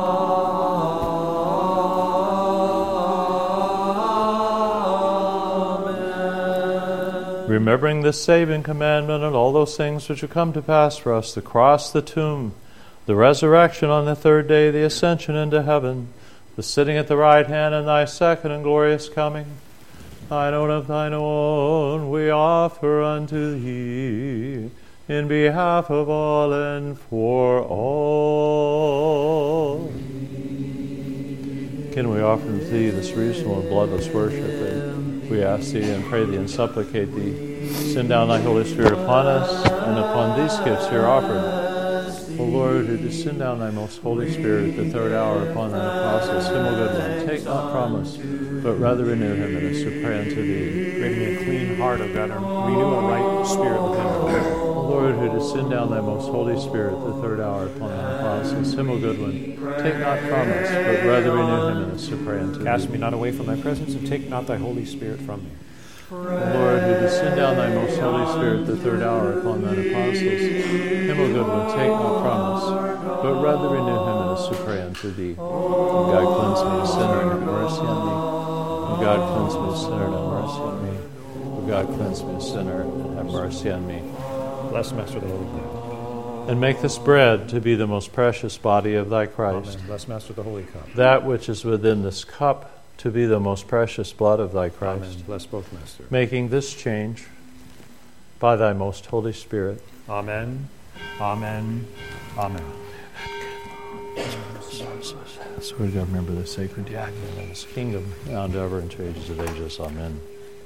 Amen. Remembering this saving commandment and all those things which have come to pass for us, the cross, the tomb, the resurrection on the third day, the ascension into heaven, the sitting at the right hand, and thy second and glorious coming, thine own of thine own, we offer unto thee, in behalf of all and for all. Again, we offer to thee this reasonable and bloodless worship, and we ask thee and pray thee and supplicate thee, send down thy Holy Spirit upon us and upon these gifts here offered. O Lord, who didst send down thy most Holy Spirit at the third hour upon thine apostles, him, O good one, take not from us, but rather renew him in us who pray unto thee. Create me a clean heart, O God, and renew a right spirit within me. O Lord, who didst send down thy most Holy Spirit at the third hour upon thine apostles, him, O good one, take not from us, but rather renew him in us who pray unto thee. Cast me not away from thy presence, and take not thy Holy Spirit from me. O Lord, who didst send down thy most Holy Spirit at the third hour upon thine apostles, him, O good one, take not from us, but rather renew him in us who pray unto thee. O God, cleanse me, a sinner, and have mercy on me. O God, cleanse me, a sinner, and have mercy on me. O God, cleanse me, a sinner, and have mercy on me. Bless Master the Holy Bread. And make this bread to be the most precious body of thy Christ. Amen. Bless Master the Holy Cup. That which is within this cup to be the most precious blood of thy Christ. Amen. Bless both, Master. Making this change by thy most Holy Spirit. Amen. Amen. Amen. So we got to remember the sacred diaconate and his kingdom now and ever into ages of ages. Amen.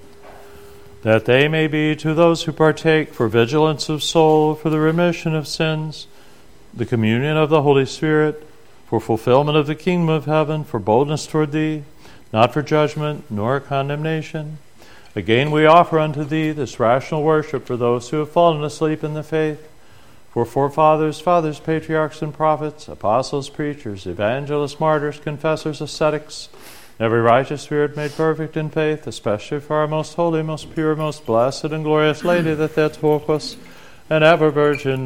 That they may be to those who partake for vigilance of soul, for the remission of sins, the communion of the Holy Spirit, for fulfillment of the kingdom of heaven, for boldness toward thee, not for judgment nor condemnation. Again we offer unto thee this rational worship for those who have fallen asleep in the faith, for forefathers, fathers, patriarchs, and prophets, apostles, preachers, evangelists, martyrs, confessors, ascetics, every righteous spirit made perfect in faith, especially for our most holy, most pure, most blessed, and glorious Lady, the Theotokos, and ever Virgin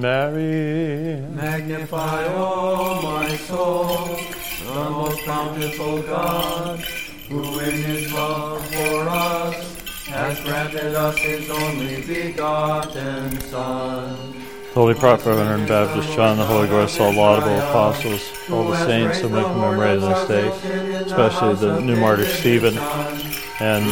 Mary. Magnify, O my soul, the most bountiful God, who in his love for us has granted us his only begotten Son. Holy Prophet and Baptist John, the Holy Ghost, all laudable apostles, all the saints whom we commemorate in this day, especially the new martyr Stephen, and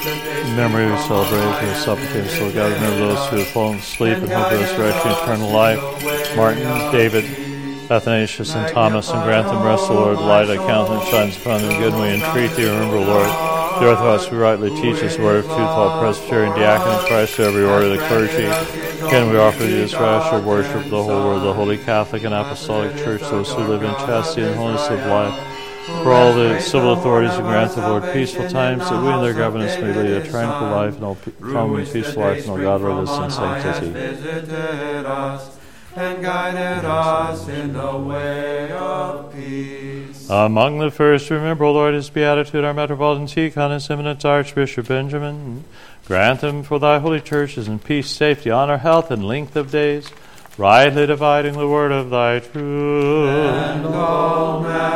in memory we celebrate and supplicate. So God, remember those who have fallen asleep and hope for resurrection, eternal life. Martin, David, Athanasius, and Thomas, and grant them rest, O Lord. Light thy countenance shines upon them. Good, and we entreat thee, remember, Lord. The Orthodox who rightly teach us the word of truth, all Presbyterian, diaconate, Christ, to every order of the clergy. Again, we offer thee this rational worship of the whole world, the Holy Catholic and Apostolic Church, those who live in chastity and holiness of life. For all the civil authorities, and grant the Lord peaceful times, that we and their governors may lead a tranquil life, and all calm and peaceful life, and all godliness and sanctity. Visited us and guided us in the way of peace. Among the first, remember, O Lord, his beatitude, our Metropolitan Tikhon, his eminent Archbishop Benjamin. Grant them for thy holy churches in peace, safety, honor, health, and length of days, rightly dividing the word of thy truth. And all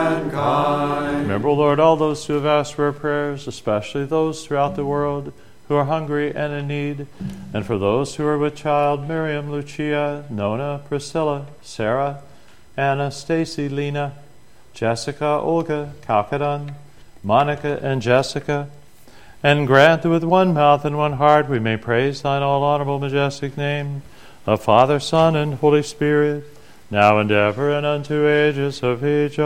mankind. Remember, O Lord, all those who have asked for our prayers, especially those throughout the world who are hungry and in need, and for those who are with child, Miriam, Lucia, Nona, Priscilla, Sarah, Anna, Stacy, Lena, Jessica, Olga, Kalkadan, Monica, and Jessica. And grant that with one mouth and one heart we may praise thine all honorable, majestic name, of Father, Son, and Holy Spirit, now and ever, and unto ages of ages.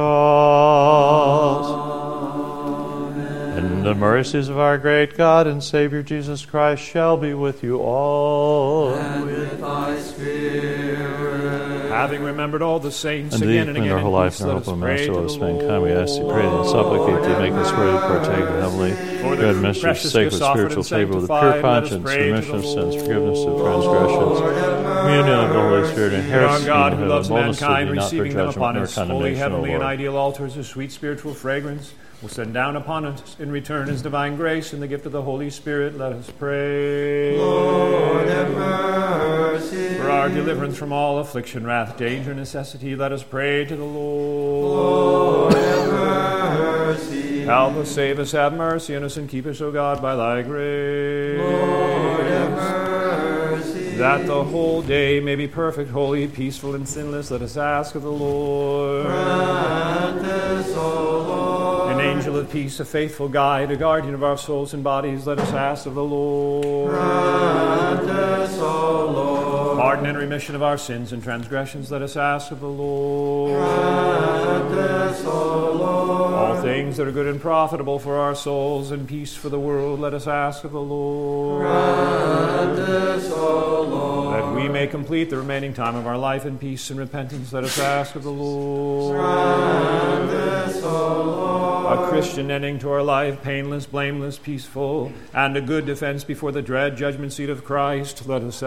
And the mercies of our great God and Savior Jesus Christ shall be with you all. And with thy spirit. Having remembered all the saints And again thee, and in again our in whole life peace, and our let hope, us O pray Master, to O the mankind, we ask thee, pray thee, and supplicate thee, make us worthy to partake of heavenly, For the good mystery, precious sacred, gifts offered spiritual and favor, with a sanctified, pure let us conscience, pray to remission of the sins, Lord. forgiveness of transgressions, communion of the Holy Spirit, and Our heresy God, in who heaven, loves boldness to mankind, thee, not for receiving them judgment upon nor his holy, condemnation, O heavenly, and Lord. ideal altars of sweet spiritual fragrance, will send down upon us in return his divine grace and the gift of the Holy Spirit. Let us pray. Lord, have mercy. For our deliverance from all affliction, wrath, danger, necessity, let us pray to the Lord. Lord, have mercy. Help us, save us, have mercy on us, and keep us, O God, by thy grace. Lord, have mercy. That the whole day may be perfect, holy, peaceful, and sinless, let us ask of the Lord. Grant this, O Lord. An angel of peace, a faithful guide, a guardian of our souls and bodies, let us ask of the Lord. Grant this, O Lord. pardon and remission of our sins and transgressions, let us ask of the Lord. Grant this, O Lord. All things that are good and profitable for our souls and peace for the world, let us ask of the Lord. Grant this, O Lord. That we may complete the remaining time of our life in peace and repentance, let us ask of the Lord. Grant this, O Lord. A Christian ending to our life, painless, blameless, peaceful, and a good defense before the dread judgment seat of Christ, let us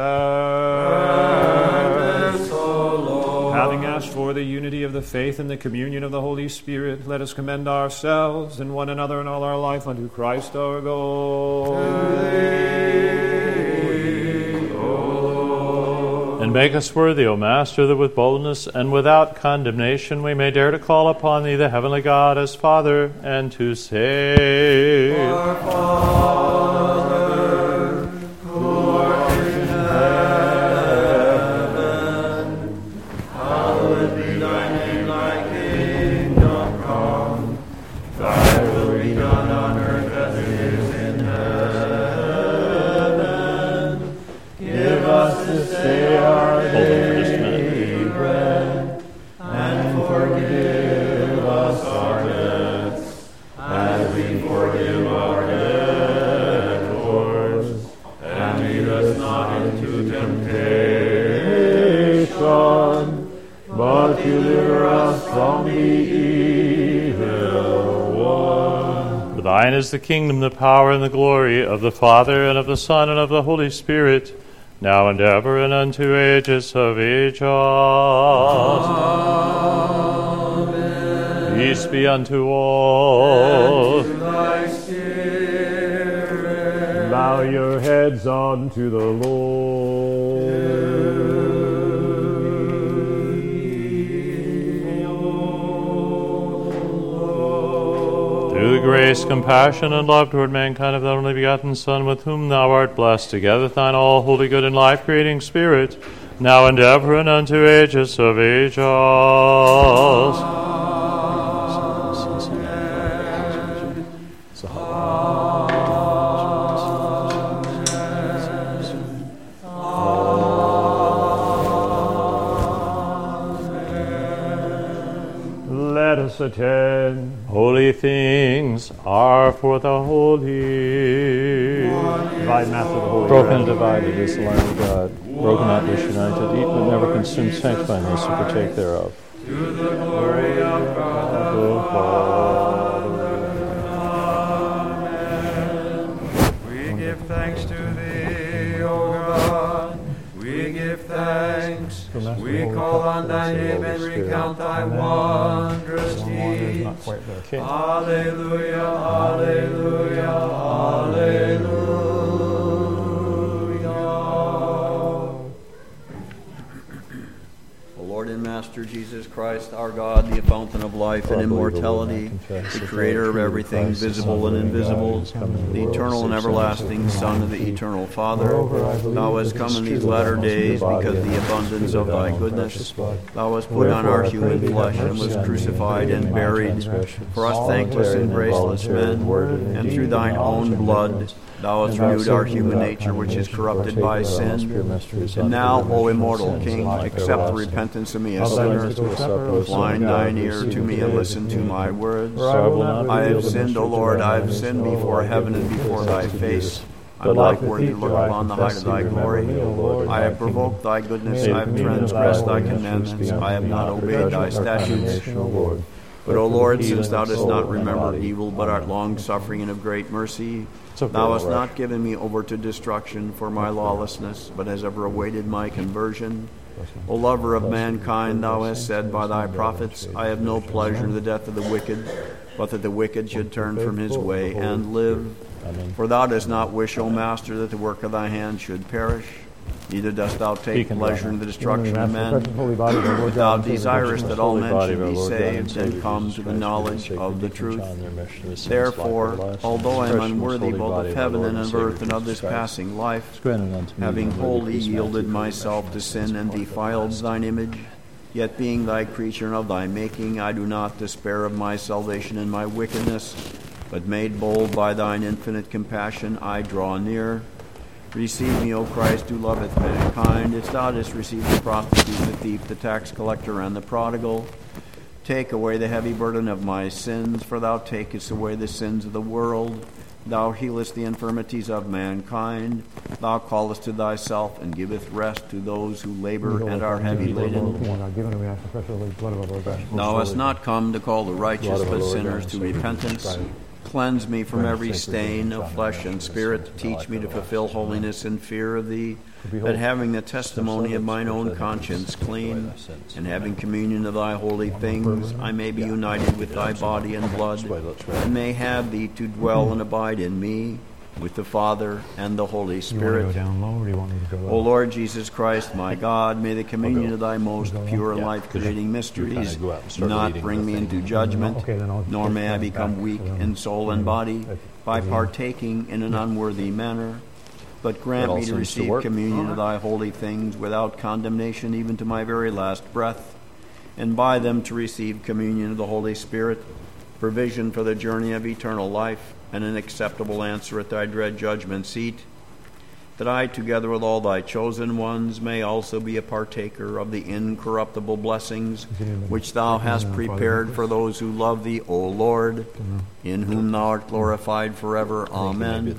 ask. Grant this, O Lord. Having asked for the unity of the faith and the communion of the Holy Spirit, let us commend ourselves and one another and all our life unto Christ our God. And make us worthy, O Master, that with boldness and without condemnation we may dare to call upon Thee, the heavenly God, as Father, and to say, Our Father, who art in heaven, hallowed be Thy name. Thy kingdom come. Thy will be done on earth as it is in heaven. Give us this day our Hold on for just a minute. daily bread, and forgive us our debts, as we forgive our debtors. And lead us not into temptation, but deliver us from the evil one. For Thine is the kingdom, the power, and the glory of the Father, and of the Son, and of the Holy Spirit, now and ever, and unto ages of ages. Amen. Peace be unto all. And to thy spirit. Bow your heads unto the Lord. Through the grace, compassion, and love toward mankind of Thy only begotten Son, with whom Thou art blessed, together with Thine all holy, good, and life-creating Spirit, now and ever, and unto ages of ages. Let us attend. Holy things are for the holy. Divine Mass of the Holy Broken and Bread. divided is the Lamb of God. Broken, not disunited. Eat but never consumed. Sanctify and mercy partake thereof. To the glory of God the Father. Amen. We give thanks to Thee, O God. We give thanks. We call on Thy name and recount Thy wondrous deeds. Okay. Alleluia, alleluia, alleluia. O Lord and Master Jesus Christ, our God, the fountain of life and immortality, the creator of everything visible and invisible, the eternal and everlasting Son of the eternal Father, Thou hast come in these latter days because of the abundance of Thy goodness. Thou hast put on our human flesh and was crucified and buried for us thankless and graceless men, and through Thine own blood Thou hast renewed our human nature, which is corrupted by sin. And now, O immortal King, accept the repentance of me, a sinner. Incline Thine ear to me and listen to my words. I have sinned, O Lord, I have sinned before heaven and before Thy face. I am not worthy to look upon the height of Thy glory. I have provoked Thy goodness, I have transgressed Thy commandments, I have not obeyed Thy statutes. But, O Lord, since Thou dost not remember evil, but art long-suffering and of great mercy, Thou hast not given me over to destruction for my lawlessness, but hast ever awaited my conversion. O lover of mankind, Thou hast said by Thy prophets, I have no pleasure in the death of the wicked, but that the wicked should turn from his way and live. For Thou dost not wish, O Master, that the work of Thy hand should perish. Neither dost Thou take pleasure in the destruction of men, but Thou desirest that all men should be saved and come to the knowledge of the truth. Therefore, although I am unworthy both of heaven and of earth and of this passing life, having wholly yielded myself to sin and defiled Thine image, yet being Thy creature and of Thy making, I do not despair of my salvation and my wickedness, but made bold by Thine infinite compassion, I draw near. Receive me, O Christ, who loveth mankind, as thou didst receive the prostitute, the thief, the tax collector, and the prodigal. Take away the heavy burden of my sins, for thou takest away the sins of the world. Thou healest the infirmities of mankind. Thou callest to thyself and giveth rest to those who labor and are heavy laden. Thou hast not come to call the righteous, but sinners to repentance. Cleanse me from every stain of flesh and spirit. Teach me to fulfill holiness in fear of thee, that having the testimony of mine own conscience clean, and having communion of thy holy things, I may be united with thy body and blood, and may have thee to dwell and abide in me, with the Father and the Holy Spirit. O Lord Jesus Christ, my God, may the communion of thy most pure and life-creating mysteries not bring me into judgment, nor may I become weak in soul and body by partaking in an unworthy manner, but grant me to receive communion of thy holy things without condemnation even to my very last breath, and by them to receive communion of the Holy Spirit, provision for the journey of eternal life, and an acceptable answer at thy dread judgment seat, that I, together with all thy chosen ones, may also be a partaker of the incorruptible blessings which thou hast prepared for those who love thee, O Lord, in whom thou art glorified forever. Amen.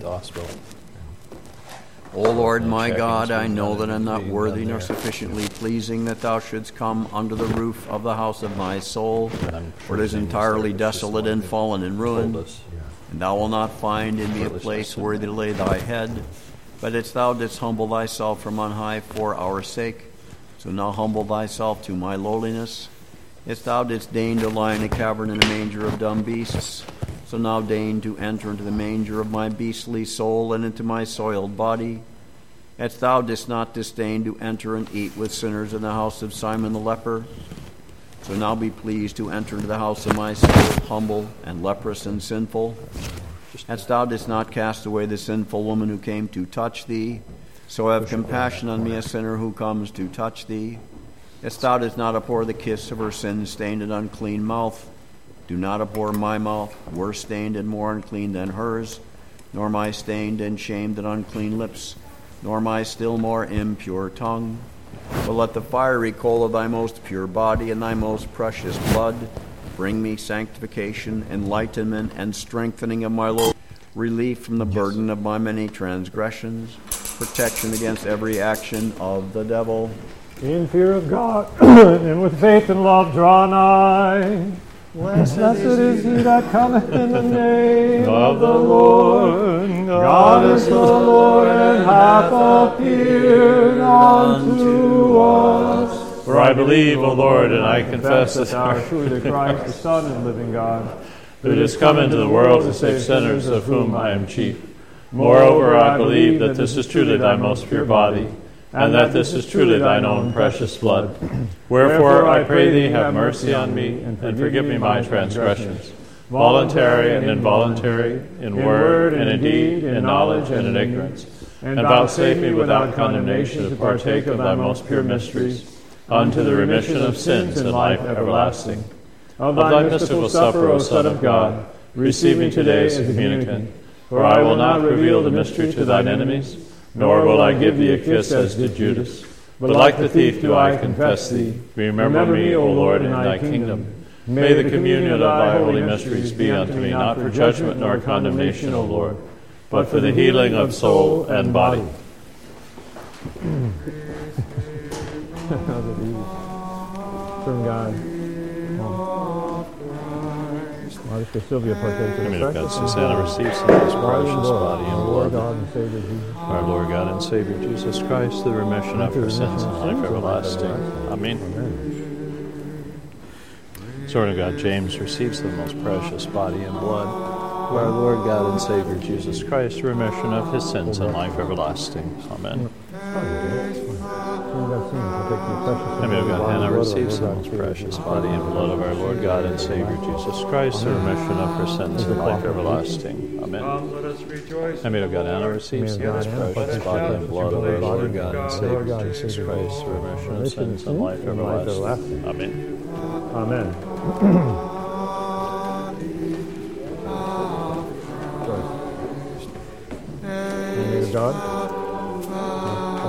O Lord, my God, I know that I am not worthy nor sufficiently pleasing that thou shouldst come under the roof of the house of my soul, for it is entirely desolate and fallen and ruined. And thou wilt not find in me a place worthy to lay thy head, but as thou didst humble thyself from on high for our sake, so now humble thyself to my lowliness. As thou didst deign to lie in a cavern in a manger of dumb beasts, so now deign to enter into the manger of my beastly soul and into my soiled body. As thou didst not disdain to enter and eat with sinners in the house of Simon the leper, so now be pleased to enter into the house of my soul, humble and leprous and sinful. As thou didst not cast away the sinful woman who came to touch thee, so have compassion on me, a sinner who comes to touch thee. As thou didst not abhor the kiss of her sin-stained and unclean mouth, do not abhor my mouth, worse stained and more unclean than hers, nor my stained and shamed and unclean lips, nor my still more impure tongue. But let the fiery coal of thy most pure body and thy most precious blood bring me sanctification, enlightenment, and strengthening of my Lord, relief from the burden of my many transgressions, protection against every action of the devil. In fear of God, and with faith and love draw nigh. Blessed, Blessed is he that cometh in the name of the Lord. God is the Lord, and hath appeared unto us. For I believe, O Lord, and I confess that thou art truly the Christ, the Son of the living God, who didst come into the world to save sinners, of whom I am chief. Moreover, I believe that this is truly thy most pure body, and that this is truly thine own precious blood. Wherefore, I pray thee, have mercy on me, and forgive me my transgressions, voluntary and involuntary, in word and in deed, in knowledge and in ignorance. And vouchsafe me without condemnation to partake of thy most pure mysteries, unto the remission of sins and life everlasting. Of thy mystical supper, O Son of God, receive me today as a communicant. For I will not reveal the mystery to thine enemies, nor will I give thee a kiss as did Judas. But like the thief do I confess thee. Remember me, O Lord, in thy kingdom. May the communion of thy holy mysteries be unto me not for judgment nor condemnation, O Lord, but for the healing of soul and body. From God. Sylvia partakes I mean, if God, Susanna receives some of this precious body and blood, our Lord God and Savior Jesus Christ, the remission of her sins and life everlasting. Amen. Sword of God, James receives the most precious body and blood, of our Lord God and Savior Jesus Christ, the remission of his sins and life everlasting. Amen. I mean, God, Hannah receives the most precious body and blood of our Lord God and Savior Jesus Christ, the remission of her sins and life everlasting. Amen. I mean, God, Anna receives the most precious body and blood of our Lord God and Savior Jesus Christ, the remission of sins and life everlasting. Amen. Amen. God.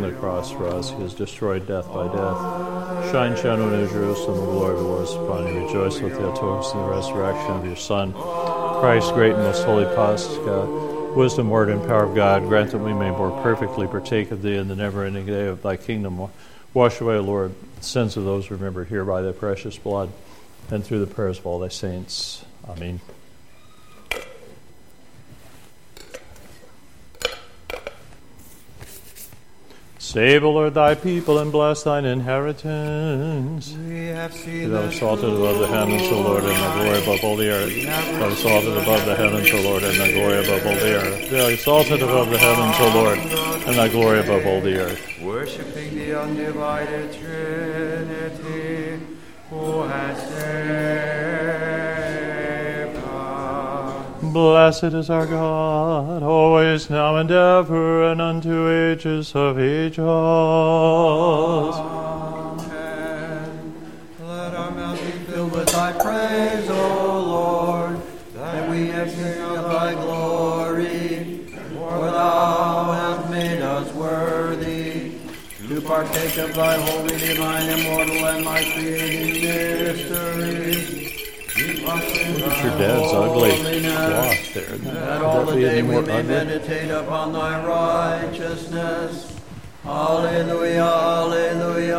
bearing the cross for us. He has destroyed death by death. Shine, shine, O New Jerusalem, the glory of the Lord is upon you. Rejoice with the authority and the resurrection of your Son. Christ, great and most holy Pascha, wisdom, word, and power of God, grant that we may more perfectly partake of thee in the never-ending day of thy kingdom. Wash away, Lord, the sins of those remembered here by thy precious blood, and through the prayers of all thy saints. Amen. Save, O Lord, thy people, and bless thine inheritance. We have seen Thou exalted above the heavens, O Lord, and thy glory above all the earth. Thou exalted above the heavens, O Lord, and thy glory above all the earth. Thou exalted above the heavens, O Lord, and thy glory above all the earth. Worshipping the undivided Trinity, who has saved us. Blessed is our God, always, now, and ever, and unto ages of ages. Amen. Let our mouths be filled with thy praise, O Lord, that we may sing of thy glory. For thou hast made us worthy to partake of thy holy, divine, immortal, and life-creating mysteries. Your dad's ugly cloth there. That all the day we may meditate upon thy righteousness. Alleluia, alleluia,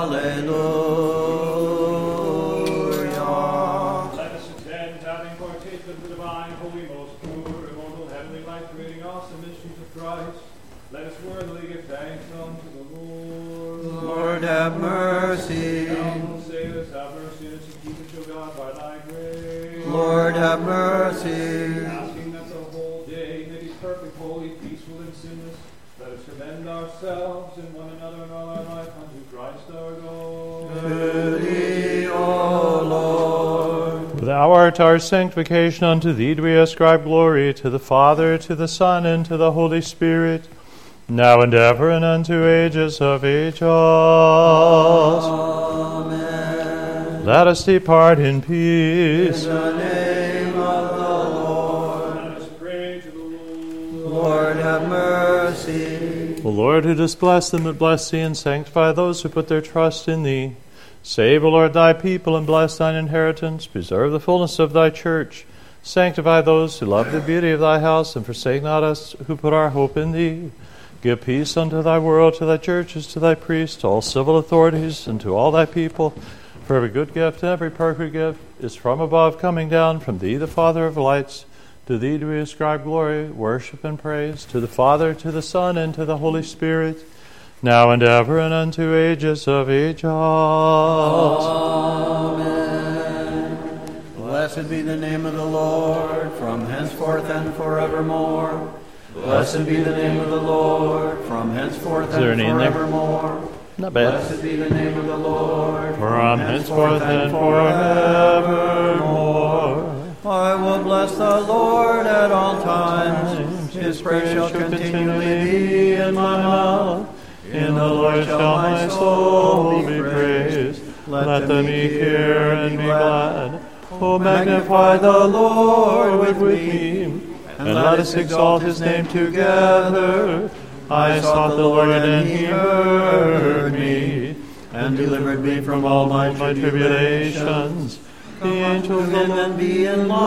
alleluia. Let us attend, having partaken of the divine, holy, most pure, immortal, heavenly, life-creating, awesome mysteries of Christ. Let us worthily give thanks unto the Lord. Lord, have mercy. Thou sayest, have mercy on us and keep us, O God, by thy grace. Lord, have mercy. Asking that the whole day may be perfect, holy, peaceful, and sinless, let us commend ourselves and one another and all our life unto Christ our God. To thee, O Lord. Thou art our sanctification. Unto thee do we ascribe glory, to the Father, to the Son, and to the Holy Spirit, now and ever, and unto ages of ages. Amen. Let us depart in peace. In the name of the Lord. Let us pray to the Lord. Lord, have mercy. O Lord, who dost bless them that bless thee, and sanctify those who put their trust in thee, save, O Lord, thy people, and bless thine inheritance. Preserve the fullness of thy church. Sanctify those who love the beauty of thy house, and forsake not us who put our hope in thee. Give peace unto thy world, to thy churches, to thy priests, to all civil authorities, and to all thy people. For every good gift and every perfect gift is from above, coming down from thee, the Father of lights. To thee do we ascribe glory, worship, and praise, to the Father, to the Son, and to the Holy Spirit, now and ever, and unto ages of ages. Amen. Blessed be the name of the Lord, from henceforth and forevermore. Blessed be the name of the Lord, from henceforth there and an in there? forevermore. Not bad. Blessed be the name of the Lord, From henceforth and forevermore. I will bless the Lord at all times. His praise shall continually be in my mouth. In the Lord shall my soul be praised. Let the meek hear and be glad. O magnify the Lord with me, and let us exalt his name together. I sought the Lord, and he heard me, and delivered me from all my tribulations. The angels of the Lord be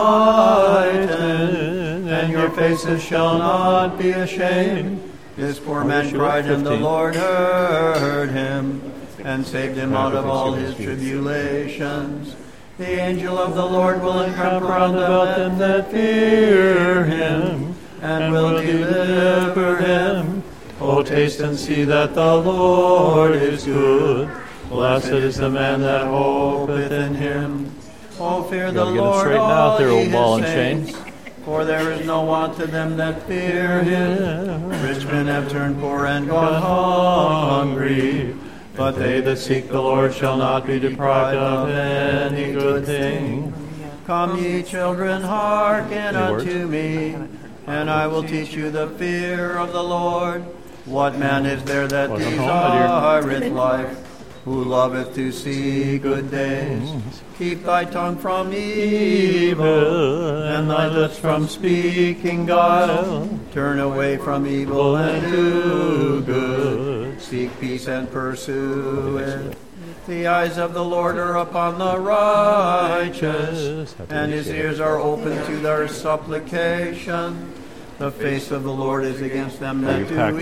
enlightened, and your faces shall not be ashamed. This poor man cried, and the Lord heard him, and saved him out of all his tribulations. The angel of the Lord will encamp round about them that fear him, and will deliver him. O taste and see that the Lord is good. Blessed is the man that hopeth in him. O fear the Gotta get 'em Lord, straightened out all there, ye old ball his and chain. saints, for there is no want to them that fear him. Rich men have turned poor and gone hungry, but they that seek the Lord shall not be deprived of any good thing. Come, ye children, hearken unto me, and I will teach you the fear of the Lord. What man is there that Welcome home, my dear. desireth life, who loveth to see good days? Keep thy tongue from evil, and thy lips from speaking guile. Turn away from evil and do good. Seek peace and pursue it. The eyes of the Lord are upon the righteous, and his ears are open to their supplication. The face of the Lord is against them that do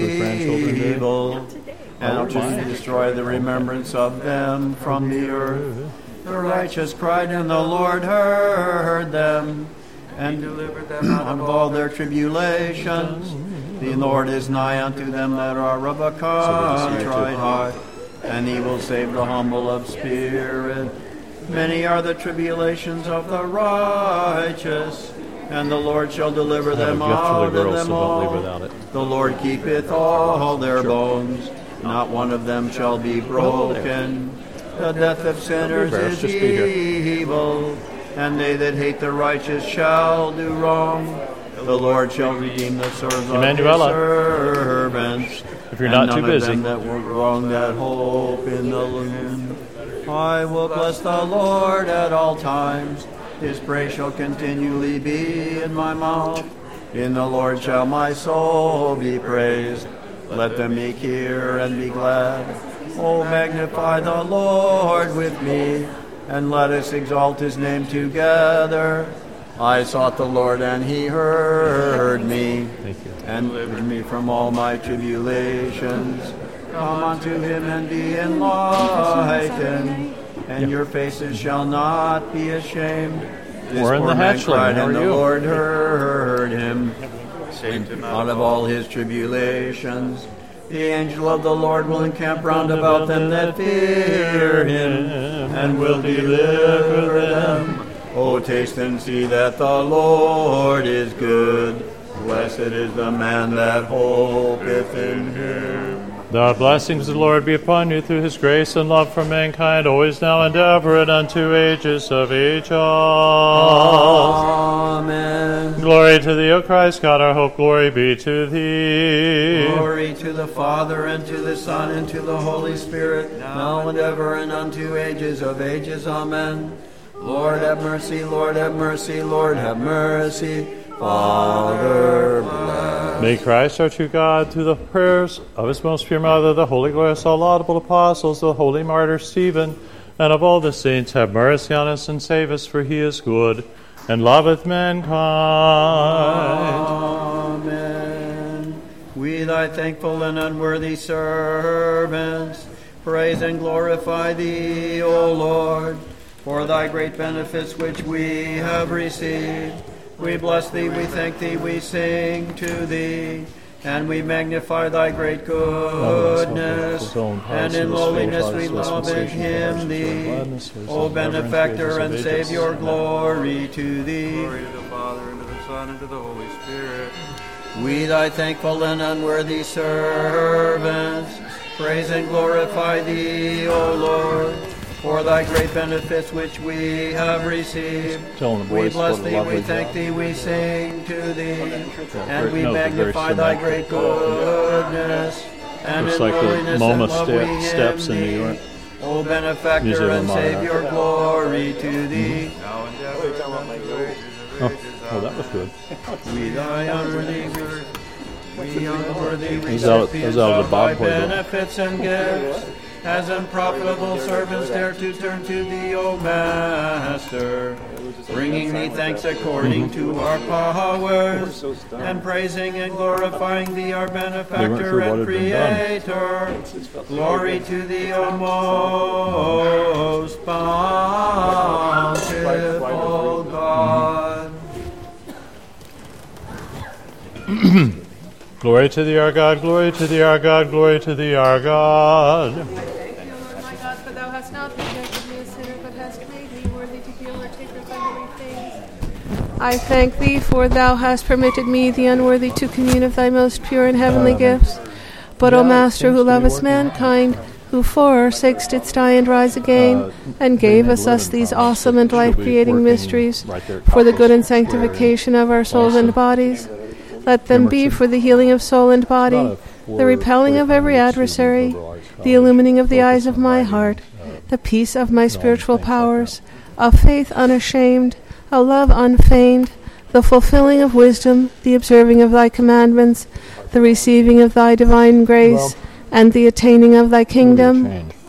evil, and to destroy the remembrance of them from the earth. The righteous cried, and the Lord heard them, and delivered them out of all their tribulations. The Lord is nigh unto them that are of a contrite heart, and he will save the humble of spirit. Many are the tribulations of the righteous, and the Lord shall deliver them out of them all. The Lord keepeth all their bones, not one of them shall be broken. The death of sinners is evil, and they that hate the righteous shall do wrong. The Lord shall redeem the souls of his servants. If you're not too busy. And none of them that were wrong that hope in the Lord. I will bless the Lord at all times. His praise shall continually be in my mouth. In the Lord shall my soul be praised. Let the meek hear and be glad. Oh, magnify the Lord with me, and let us exalt his name together. I sought the Lord, and he heard me, and delivered me from all my tribulations. Come unto him and be enlightened, and your faces shall not be ashamed. This We're in the poor man hatchling. cried, How and are the you? Lord heard him, saved him out of all his tribulations. The angel of the Lord will encamp round about them that fear him, and will deliver them. O taste and see that the Lord is good. Blessed is the man that hopeth in him. The blessings of the Lord be upon you through his grace and love for mankind, always now and ever, and unto ages of ages. Amen. Glory to thee, O Christ, God our hope, glory be to thee. Glory to the Father, and to the Son, and to the Holy Spirit, now and ever, and unto ages of ages. Amen. Lord have mercy, Lord have mercy, Lord have mercy. Father, bless. May Christ our true God, through the prayers of his most pure mother, the holy, glorious, all laudable apostles, the holy martyr Stephen, and of all the saints, have mercy on us and save us, for he is good and loveth mankind. Amen. We, thy thankful and unworthy servants, praise and glorify thee, O Lord, for thy great benefits which we have received. We bless thee, we thank thee, we sing to thee, and we magnify thy great goodness. And in lowliness we love and hymn thee, O benefactor and Savior, glory to thee. Glory to the Father, and to the Son, and to the Holy Spirit. We, thy thankful and unworthy servants, praise and glorify thee, O Lord, for thy great benefits which we have received. We bless thee, we thank thee, we sing to thee, and we magnify thy great goodness. And in lowliness and love we hymn thee, O benefactor and Savior, glory to thee. Now and ever, and unto ages of ages. Oh, that was good. We thy unworthy, we unworthy Is that- is recipients that the of thy Bob Boy book? benefits and gifts, as unprofitable servants dare to turn to thee, O Master, bringing thee thanks according to our powers, and praising and glorifying thee, our benefactor sure what and had been done. creator. Glory to thee, O most bountiful God. Glory to thee, our God, glory to thee, our God, glory to thee, our God. I thank thee, O Lord my God, for thou hast not rejected me a sinner, but hast made me worthy to be a partaker of thy holy things. I thank thee, for thou hast permitted me, the unworthy, to commune of thy most pure and heavenly gifts. But, O Master, who lovest mankind, who for our sakes didst die and rise again, and gavest us these awesome and life-creating mysteries for the good and sanctification of our souls and bodies, let them be for the healing of soul and body, the repelling of every adversary, the illumining of the eyes of my heart, the peace of my spiritual powers, a faith unashamed, a love unfeigned, the fulfilling of wisdom, the observing of thy commandments, the receiving of thy divine grace, and the attaining of thy kingdom.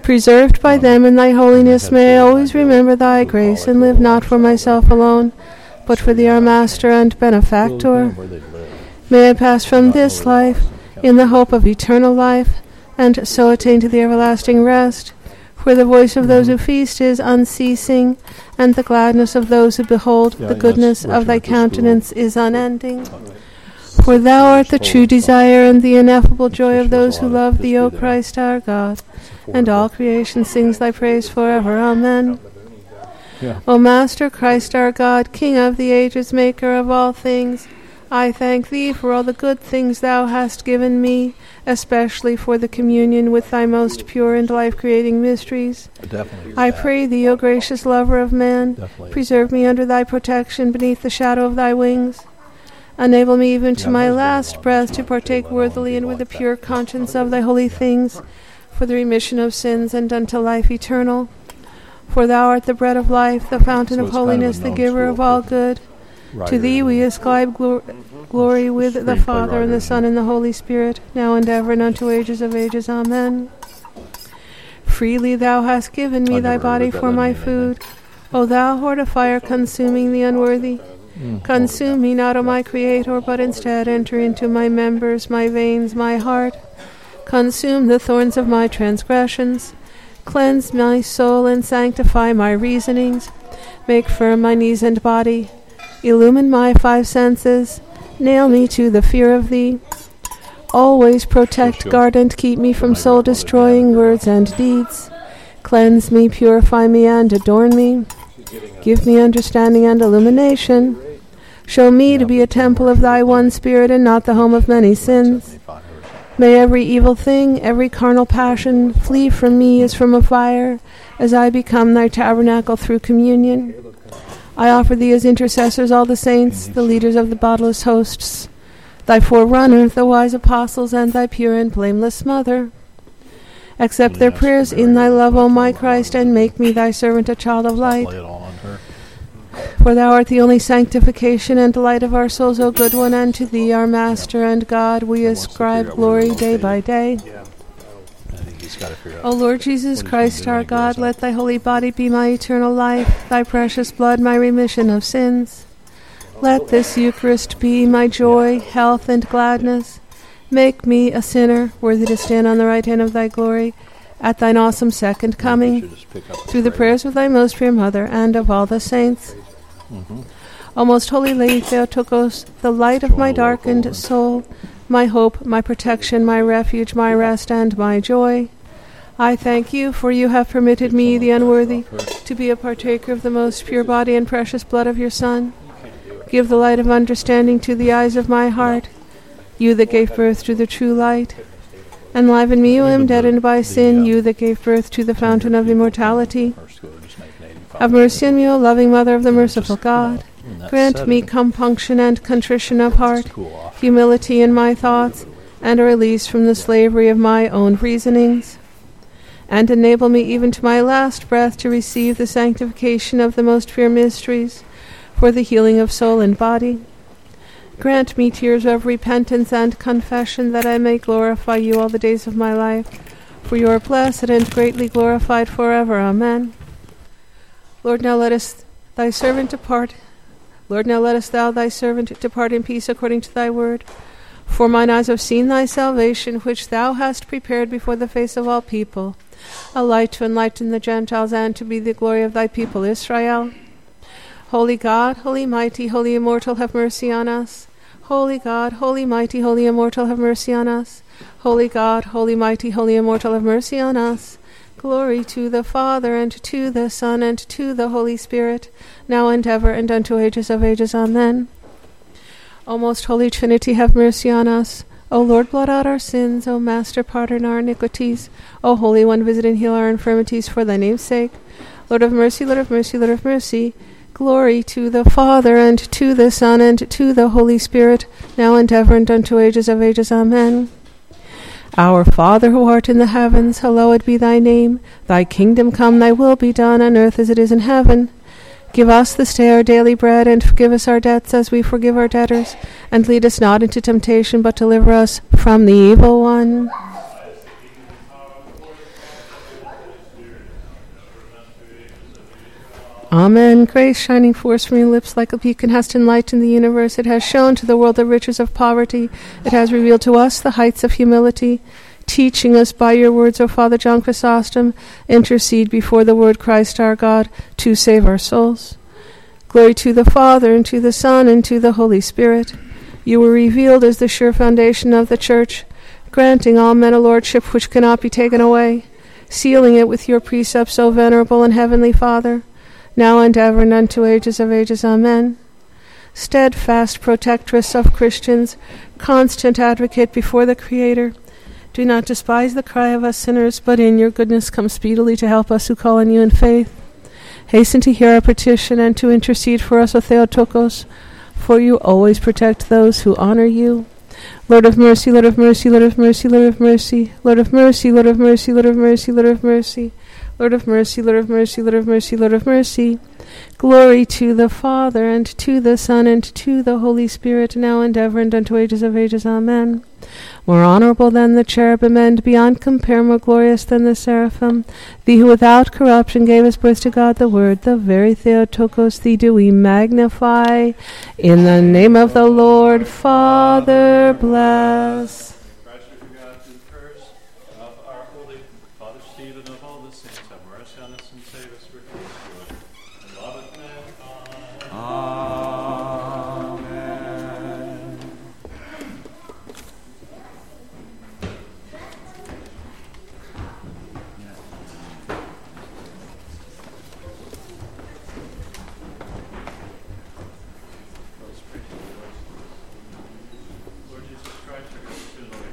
Preserved by them in thy holiness, may I always remember thy grace and live not for myself alone, but for thee our Master and Benefactor. May I pass from this life in the hope of eternal life, and so attain to the everlasting rest. For the voice of those who feast is unceasing, and the gladness of those who behold Yeah, the yes, goodness of thy Richard, countenance is unending. For thou art the true desire and the ineffable joy of those who love thee, O Christ our God, and all creation sings thy praise forever. Amen. Yeah. O Master Christ our God, King of the ages, maker of all things, I thank thee for all the good things thou hast given me, especially for the communion with thy most pure and life-creating mysteries. Definitely. I pray thee, O gracious lover of man, Definitely. preserve me under thy protection beneath the shadow of thy wings. Enable me even to Yeah, my those last were breath long. to partake They went on worthily and with a like pure that. conscience of thy holy things, for the remission of sins and unto life eternal. For thou art the bread of life, the fountain So of it's kind of a holiness, the known giver of school all for good. Writer To thee we and ascribe glo- glory with the Screenplay Father and the writers, Son yeah. and the Holy Spirit, now and ever and unto ages of ages. Amen. Freely thou hast given me I've thy never heard body of that for doesn't my mean food. O thou horde of fire, consuming the unworthy, Mm. consume me not, O my Creator, but instead enter into my members, my veins, my heart. Consume the thorns of my transgressions. Cleanse my soul and sanctify my reasonings. Make firm my knees and body. Illumine my five senses. Nail me to the fear of thee. Always protect, Sure. guard, and keep me from My soul-destroying grandmother, words and deeds. Cleanse me, purify me, and adorn me. Give me understanding and illumination. Show me to be a temple of thy one Spirit and not the home of many sins. May every evil thing, every carnal passion flee from me as from a fire, as I become thy tabernacle through communion. I offer thee as intercessors all the saints, the leaders of the bodiless hosts, thy forerunner, the wise apostles, and thy pure and blameless mother. Accept their Yes, prayers very in thy good. love, O my Christ, and make me thy servant a child of light. Lay it all on her. For thou art the only sanctification and delight of our souls, O good one, and to thee, our Master and God, we wants to ascribe figure out where glory they're day by day. I think he's got to figure out. O Lord Jesus What he's Christ, gonna do our when he God, grows let up. thy holy body be my eternal life, thy precious blood my remission of sins. Let this Eucharist be my joy, health, and gladness. Make me a sinner, worthy to stand on the right hand of thy glory, at thine awesome second We coming, should just pick up through the prayer. prayers of thy most pure mother and of all the saints. Mhm. O most holy Lady Theotokos, the light of Join my the local darkened and- soul, my hope, my protection, my refuge, my rest, and my joy, I thank you, for you have permitted Take me, some the of that unworthy, off her. to be a partaker of the most pure body and precious blood of your Son. Give the light of understanding to the eyes of my heart, you that gave birth to the true light. Enliven me, who am Even the- deadened by the, sin, uh, you that gave birth to the fountain of immortality. Our school just make an eighty-five. Have mercy on me, O loving Mother of the And merciful just, you know, God. in that Grant me setting, compunction and contrition of it's heart, cool off. humility in my thoughts, and a release from the slavery of my own reasonings. And enable me even to my last breath to receive the sanctification of the most pure mysteries for the healing of soul and body. Grant me tears of repentance and confession, that I may glorify you all the days of my life. For you are blessed and greatly glorified forever. Amen. Lord, now let us thy servant depart. Lord, now let us thou thy servant depart in peace according to thy word. For mine eyes have seen thy salvation, which thou hast prepared before the face of all people, a light to enlighten the Gentiles, and to be the glory of thy people Israel. Holy God, holy mighty, holy immortal, have mercy on us. Holy God, holy mighty, holy immortal, have mercy on us. Holy God, holy mighty, holy immortal, have mercy on us. Glory to the Father, and to the Son, and to the Holy Spirit, now and ever, and unto ages of ages. Amen. O most holy Trinity, have mercy on us. O Lord, blot out our sins. O Master, pardon our iniquities. O Holy One, visit and heal our infirmities for thy name's sake. Lord of mercy, Lord of mercy, Lord of mercy. Glory to the Father, and to the Son, and to the Holy Spirit, now and ever, and unto ages of ages. Amen. Our Father, who art in the heavens, hallowed be thy name. Thy kingdom come, thy will be done, on earth as it is in heaven. Give us this day our daily bread, and forgive us our debts as we forgive our debtors. And lead us not into temptation, but deliver us from the evil one. Amen. Grace, shining forth from your lips like a beacon, hast enlightened the universe. It has shown to the world the riches of poverty. It has revealed to us the heights of humility. Teaching us by your words, O Father John Chrysostom, intercede before the Word Christ our God to save our souls. Glory to the Father, and to the Son, and to the Holy Spirit. You were revealed as the sure foundation of the Church, granting all men a lordship which cannot be taken away, sealing it with your precepts, O venerable and heavenly Father, now and ever and unto ages of ages. Amen. Steadfast protectress of Christians, constant advocate before the Creator, do not despise the cry of us sinners, but in your goodness come speedily to help us who call on you in faith. Hasten to hear our petition and to intercede for us, O Theotokos, for you always protect those who honor you. Lord of mercy, Lord of mercy, Lord of mercy, Lord of mercy, Lord of mercy, Lord of mercy, Lord of mercy, Lord of mercy, Lord of mercy, Lord of mercy, Lord of mercy, Lord of mercy. Glory to the Father, and to the Son, and to the Holy Spirit, now and ever, and unto ages of ages. Amen. More honorable than the cherubim, and beyond compare more glorious than the seraphim, thee who without corruption gavest birth to God the Word, the very Theotokos, thee do we magnify. In the name of the Lord, Father, bless. Lord Jesus Christ, our good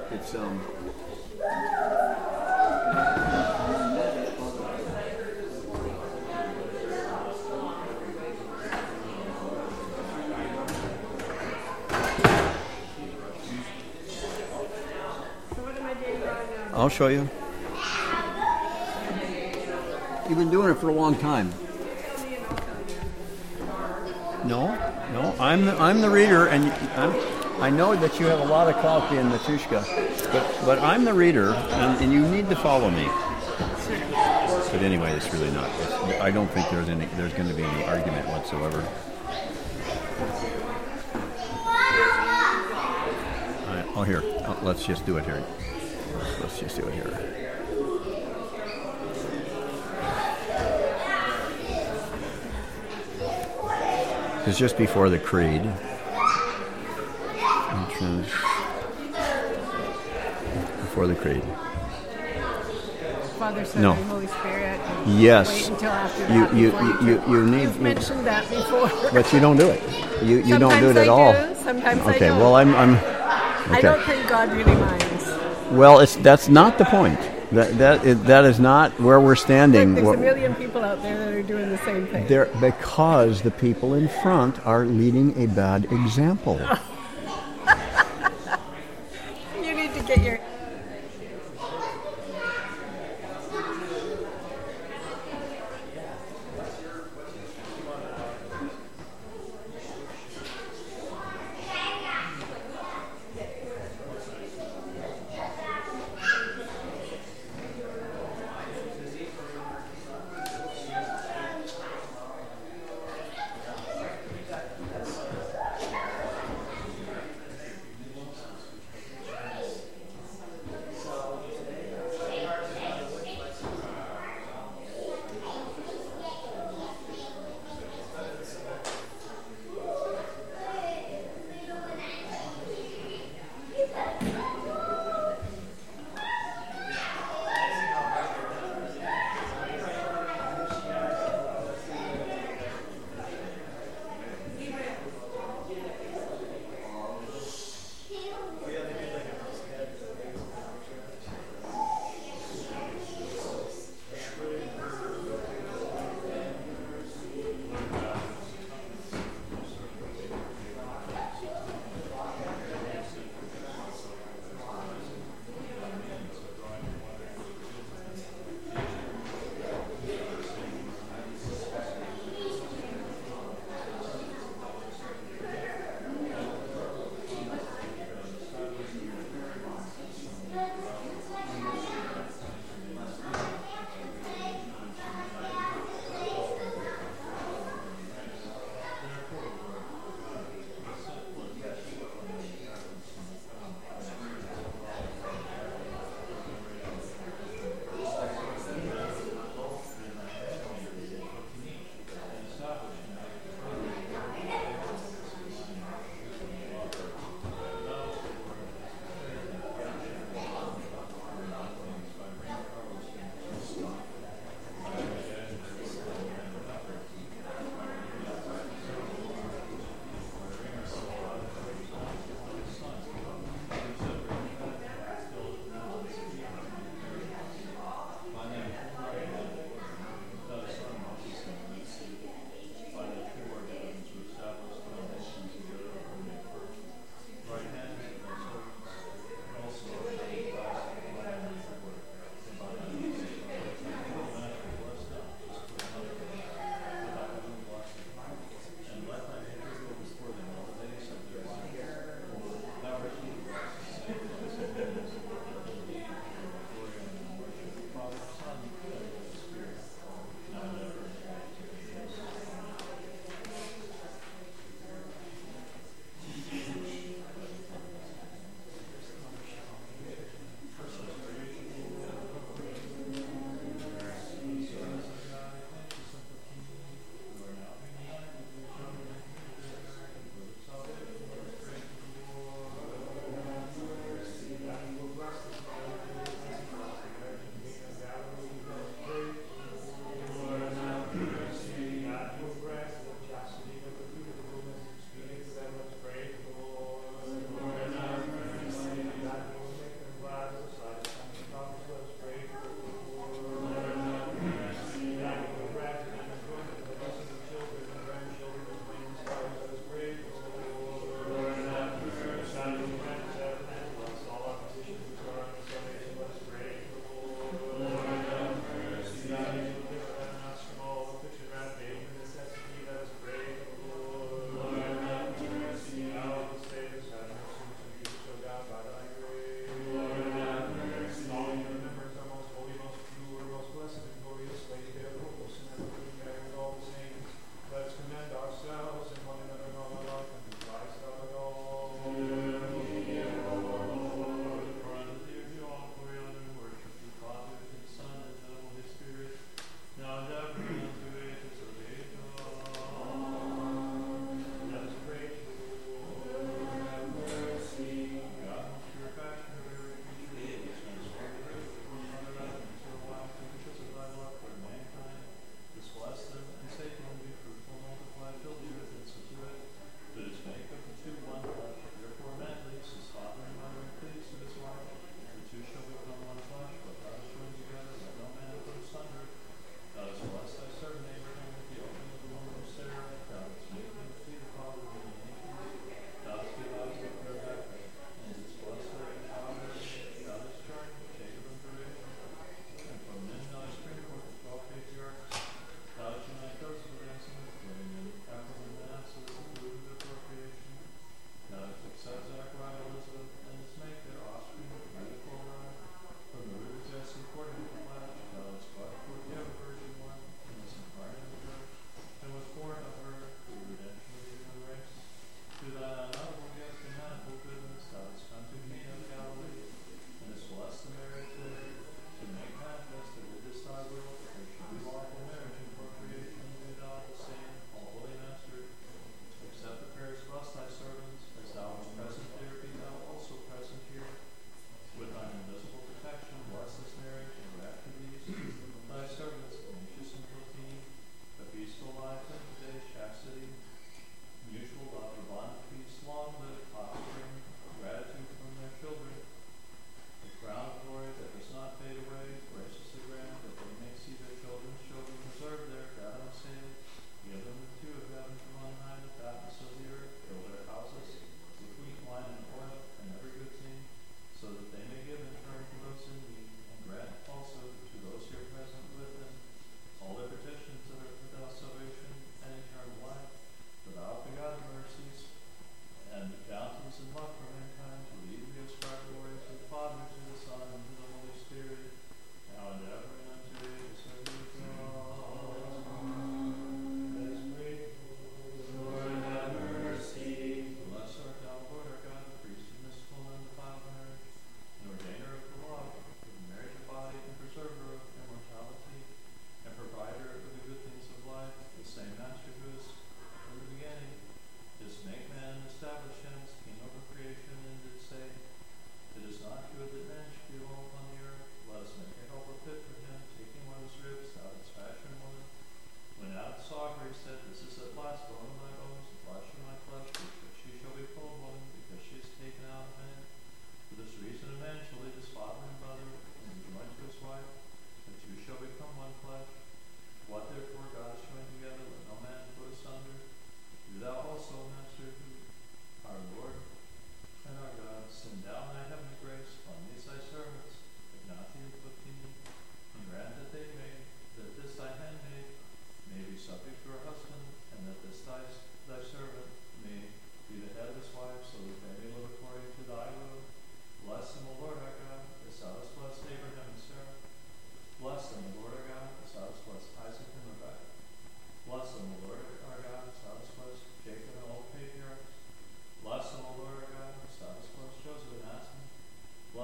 It's um. I'll show you. You've been doing it for a long time. No, no, I'm the, I'm the reader, and I'm, I know that you have a lot of coffee in Matushka, but but I'm the reader, and, and you need to follow me. But anyway, it's really not. It's, I don't think there's any. There's going to be any argument whatsoever. All right, oh, here. Oh, let's just do it here. Let's just do it here. It's just before the creed. Entrance before the creed. Father, Son, No. and Holy Spirit. Yes. Wait until after You that. you before you, you, you need. You've mentioned that before. But you don't do it. You you don't do it Sometimes at I all. do, sometimes I Okay. don't. Well, I'm I'm. I don't Okay. think God really minds. Well, it's that's not the point. That that is, that is not where we're standing. Look, there's What- a million people out there that are doing the same thing. There, because the people in front are leading a bad example. You need to get your...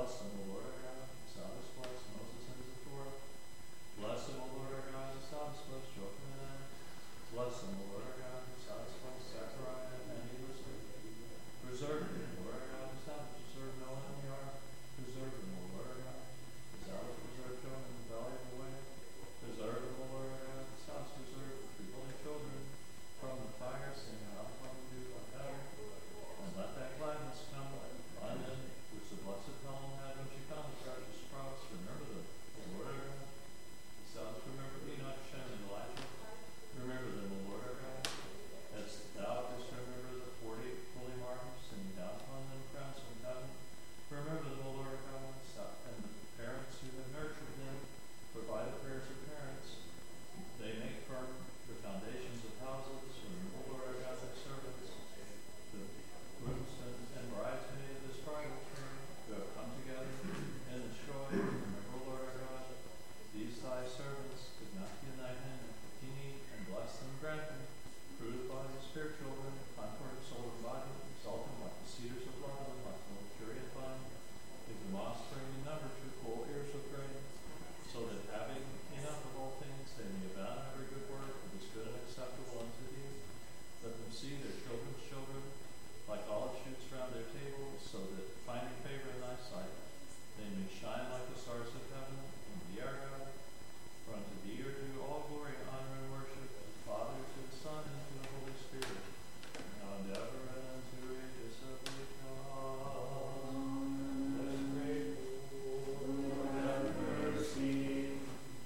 Bless them, O Lord our God, as thou hast blessed Moses and Zipporah. Bless them, O Lord our God, as thou hast blessed Joachim and Anna. Bless them, O Lord our God, as thou hast blessed Zechariah and Elizabeth. Preserve them, O Lord our God, as thou hast preserved Noah and the ark. Preserve them, O Lord our God, as thou hast preserved Jonah in the valley of the way. Preserve them, O Lord our God, as thou hast preserved the people and children from the fire, saying, How come to do like that? And let that gladness come on in, which the blessed Helen had when she found the precious cross. Remember them, O Lord our God. As thou hast remembered Enoch, Shem, and Elijah. Remember them, O Lord our God. As thou didst remember the forty holy martyrs, and down upon them crowns from heaven. Remember them, O Lord our God, and the parents who have nurtured them. For by the prayers of parents, they make firm the foundations of houses. Remember, O Lord our God, thy servants, the grooms and, and bridesmaids of this bridal train, who have come together in this joy. Remember, O Lord our God, these thy servants could not be in thy hand. Continue and bless them, grant them, fruit of body, spirit, children, concord of soul and body, exalt them like the cedars of Lebanon, like the luxuriant vine. Give them offspring in number to full ears of grain, so that having enough of all things, they may abound in every good work that is good and acceptable unto thee. Let them see their children's children like olive shoots round their tables, so that, finding favor in thy sight, they may shine like the stars of heaven, and be our God. For unto thee are due all glory, honor, and worship, to the Father, to the Son, and to the Holy Spirit, now and ever, and unto ages of age. Amen. Let us pray. Lord, have mercy.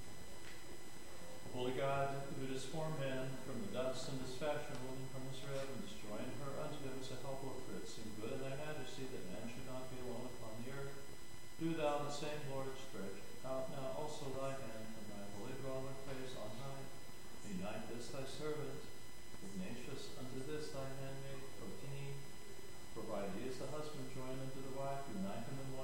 Holy God, who didst form man from the dust and didst fashion woman from his rib, and didst join her unto him as a helper, for it seemed good in thy majesty that man should not be alone upon the earth. Do thou the same, Lord, stretch out now also thy hand from thy holy dwelling place on high. Unite this thy servant, Ignatius, unto this thy handmaid, Protini. For by thee is the husband joined unto the wife. Unite him in